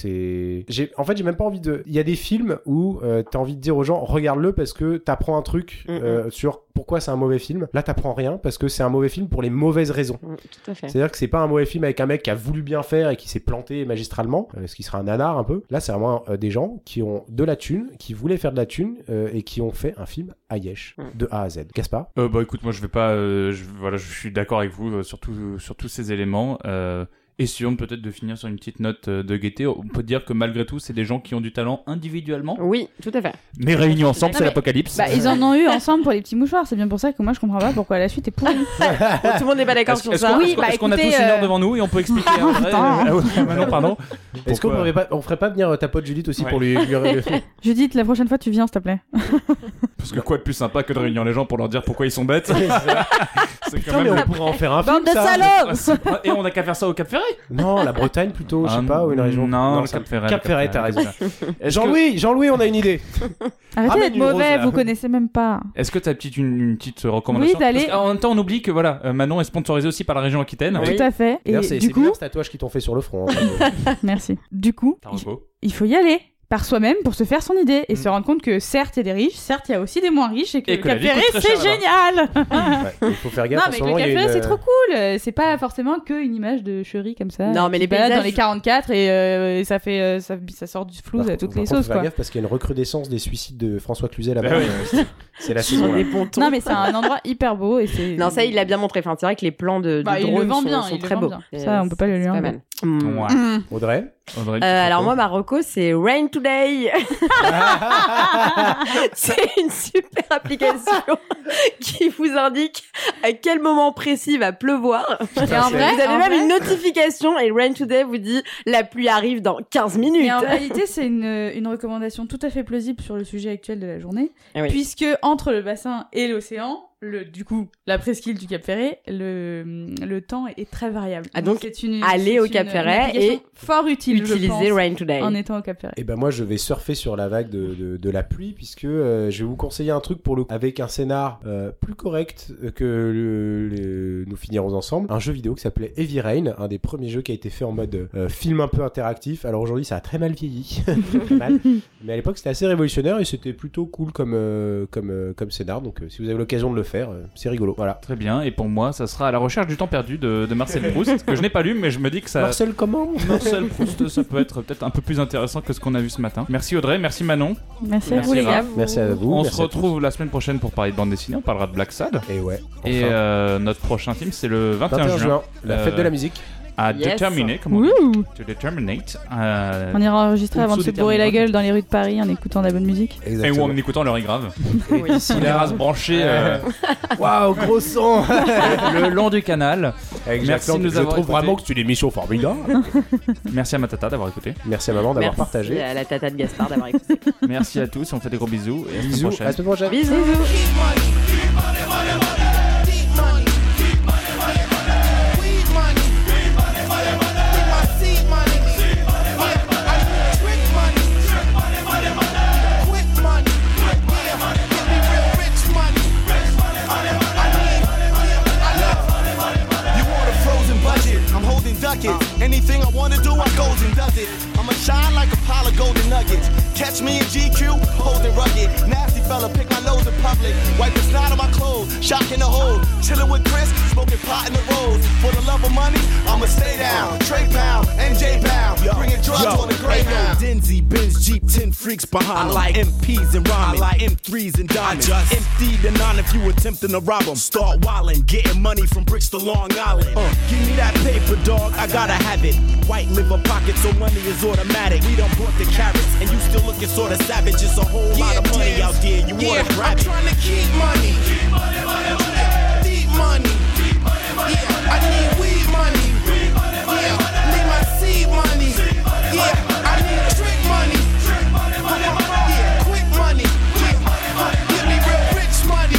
C: En fait, j'ai même pas envie de. Il y a des films où t'as envie de dire aux gens, regarde-le parce que t'apprends un truc sur pourquoi c'est un mauvais film. Là, t'apprends rien parce que c'est un mauvais film pour les mauvaises raisons.
D: Tout à fait.
C: C'est-à-dire que c'est pas un mauvais film avec un mec qui a voulu bien faire et qui s'est planté magistralement, ce qui serait un nanar un peu. Là, c'est vraiment des gens qui ont de la thune, qui voulaient faire de la thune et qui ont fait un film à Yesh, de A à Z. Gaspard ?
B: Bah écoute, moi je vais pas. Voilà, je suis d'accord avec vous sur tous ces éléments. Essayons peut-être de finir sur une petite note de gaieté. On peut dire que malgré tout, c'est des gens qui ont du talent individuellement.
D: Oui, tout à fait.
B: Mais réunis ensemble, c'est l'apocalypse.
E: Bah, ils en ont eu ensemble pour Les Petits Mouchoirs. C'est bien pour ça que moi, je comprends pas pourquoi la suite est pourrie.
D: Bon, tout le monde n'est pas d'accord sur ça.
B: Est-ce qu'on a tous une heure devant nous et on peut expliquer Manon, pardon.
C: Est-ce qu'on ferait pas venir ta pote Judith aussi pour lui
E: Judith, la prochaine fois, tu viens, s'il te plaît.
B: Parce que quoi de plus sympa que de réunir les gens pour leur dire pourquoi ils sont bêtes.
C: Putain, mais on pourrait en faire un film,
E: bande de salauds.
B: Et on a qu'à faire ça au Cap Ferret.
C: Non, la Bretagne plutôt, je sais pas, ou une région.
B: Non, le Cap Ferret.
C: Cap Ferret, t'as raison. Jean-Louis, on a une idée.
E: Arrêtez d'être mauvais, vous connaissez même pas.
B: Est-ce que t'as une petite recommandation ?
E: Oui, d'aller.
B: En même temps, on oublie que voilà, Manon est sponsorisée aussi par la région Aquitaine.
E: Tout à fait.
C: Et c'est
E: du coup,
C: bien ce tatouage qu'ils t'ont fait sur le front.
E: merci. Du coup, il faut y aller. Par soi-même pour se faire son idée et se rendre compte que certes il y a des riches, certes il y a aussi des moins riches et que le Cap Ferret c'est génial.
C: Il faut faire gaffe.
E: Non mais le Cap Ferret c'est trop cool, c'est pas forcément qu'une image de chérie comme ça.
D: Non mais les paysages
E: dans les 44 et ça fait ça sort du flou à toutes les sauces,
C: faut faire gaffe parce qu'il y a une recrudescence des suicides de François Cluzet là-bas. C'est la
D: saison.
E: Non mais c'est un endroit hyper beau et c'est.
D: Non ça il l'a bien montré. Enfin c'est vrai que les plans de drone sont très beaux.
E: Ça on peut pas le lui enlever.
C: Audrey.
D: Alors moi ma reco c'est Rain Today. C'est une super application qui vous indique à quel moment précis il va pleuvoir. Et en vrai, vous avez même une notification et Rain Today vous dit la pluie arrive dans 15 minutes.
E: Et en réalité c'est une recommandation tout à fait plausible sur le sujet actuel de la journée, puisque entre le bassin et l'océan, du coup, la presqu'île du Cap Ferret, le temps est très variable.
D: Ah donc aller au Cap Ferret et
E: fort utile,
D: utiliser Rain Today
E: en étant au Cap Ferret.
C: Et ben moi je vais surfer sur la vague de la pluie puisque je vais vous conseiller un truc avec un scénar plus correct que nous finirons ensemble. Un jeu vidéo qui s'appelait Heavy Rain, un des premiers jeux qui a été fait en mode film un peu interactif. Alors aujourd'hui ça a très mal vieilli, très mal. Mais à l'époque c'était assez révolutionnaire et c'était plutôt cool comme scénar. Donc si vous avez l'occasion de le faire, c'est rigolo. Voilà.
B: Très bien. Et pour moi, ça sera À la recherche du temps perdu de Marcel Proust, que je n'ai pas lu, mais je me dis que ça.
C: Marcel comment ?
B: Marcel Proust, ça peut être peut-être un peu plus intéressant que ce qu'on a vu ce matin. Merci Audrey, merci Manon.
E: Merci à vous les gars.
C: Merci à vous.
B: On se retrouve la semaine prochaine pour parler de bande dessinée. On parlera de Black Sad.
C: Et ouais. Enfin.
B: Et notre prochain film, c'est le 21 juin.
C: La fête de la musique.
B: À déterminer, comme on dit. To determinate.
E: On ira enregistrer avant de se bourrer la gueule dans les rues de Paris en écoutant de la bonne musique.
B: Exactement. Et ou en écoutant L'heure est grave. Ici, les races branchées.
C: Waouh, gros son.
B: Le long du canal.
C: Merci de nous avoir écouté. Je trouve vraiment que c'est une émission formidable.
B: Merci à ma tata d'avoir écouté.
C: Merci à maman d'avoir partagé.
D: Merci à la tata de Gaspard d'avoir écouté.
B: Merci à tous, on fait des gros bisous. Et à
C: la semaine prochaine.
D: Bisous.
G: buckets. Anything I wanna do, I goes and does it. I'ma shine like Apollo Golden Nuggets. Catch me in GQ, holding rugged. Nasty fella, pick my nose in public. Wipe the snot on my clothes, shock in the hole. Chillin' with Chris, smoking pot in the road. For the love of money, I'ma stay down. Trey Pound, NJ Pound, bringing drugs on the Greyhound.
H: Denzi, Benz, Jeep, 10 freaks behind them. I like MPs and ramen, I like M3s and diamonds. I just emptied the 9 if you attempting to rob them. Start wildin', getting money from bricks to Long Island. Give me that paper, dog, I gotta have it. White liver pocket, so money is automatic. We done bought the carrots, and you still looking sorta savage. It's a whole lot of money out there, you wanna grab it.
G: I'm trying to keep money. Keep money, money, money. Deep money. Keep money, money, yeah, I need weed money. Yeah, I need my seed money. Yeah, I need trick money. Yeah, quick money. Yeah, give me real rich money.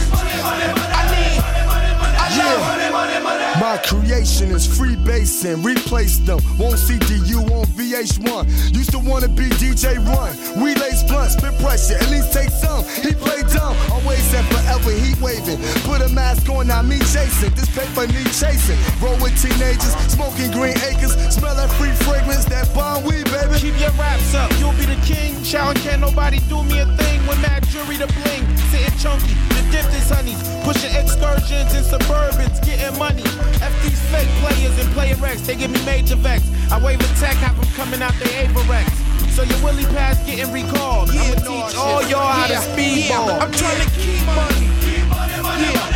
H: My creation is freebasing, replace them. Won't see DU on VH1. Used to wanna be DJ Run. We lace blunt, spit pressure, at least take some. He played dumb, always said forever, he waving. Put a mask on, now me chasing. This paper need chasing. Roll with teenagers, smoking green acres. Smell that free fragrance, that bomb weed, baby.
G: Keep your raps up, you'll be the king. Showering, can't nobody do me a thing. With mad jury to bling, sitting chunky. The dip is honeys, pushing excursions in Suburbans, getting money. F these fake players and player X, they give me major vex. I wave a tech, have them coming out they Averex. So your Willie Pass getting recalled. I'ma teach all y'all how to speedball. I'm trying to keep money. Yeah,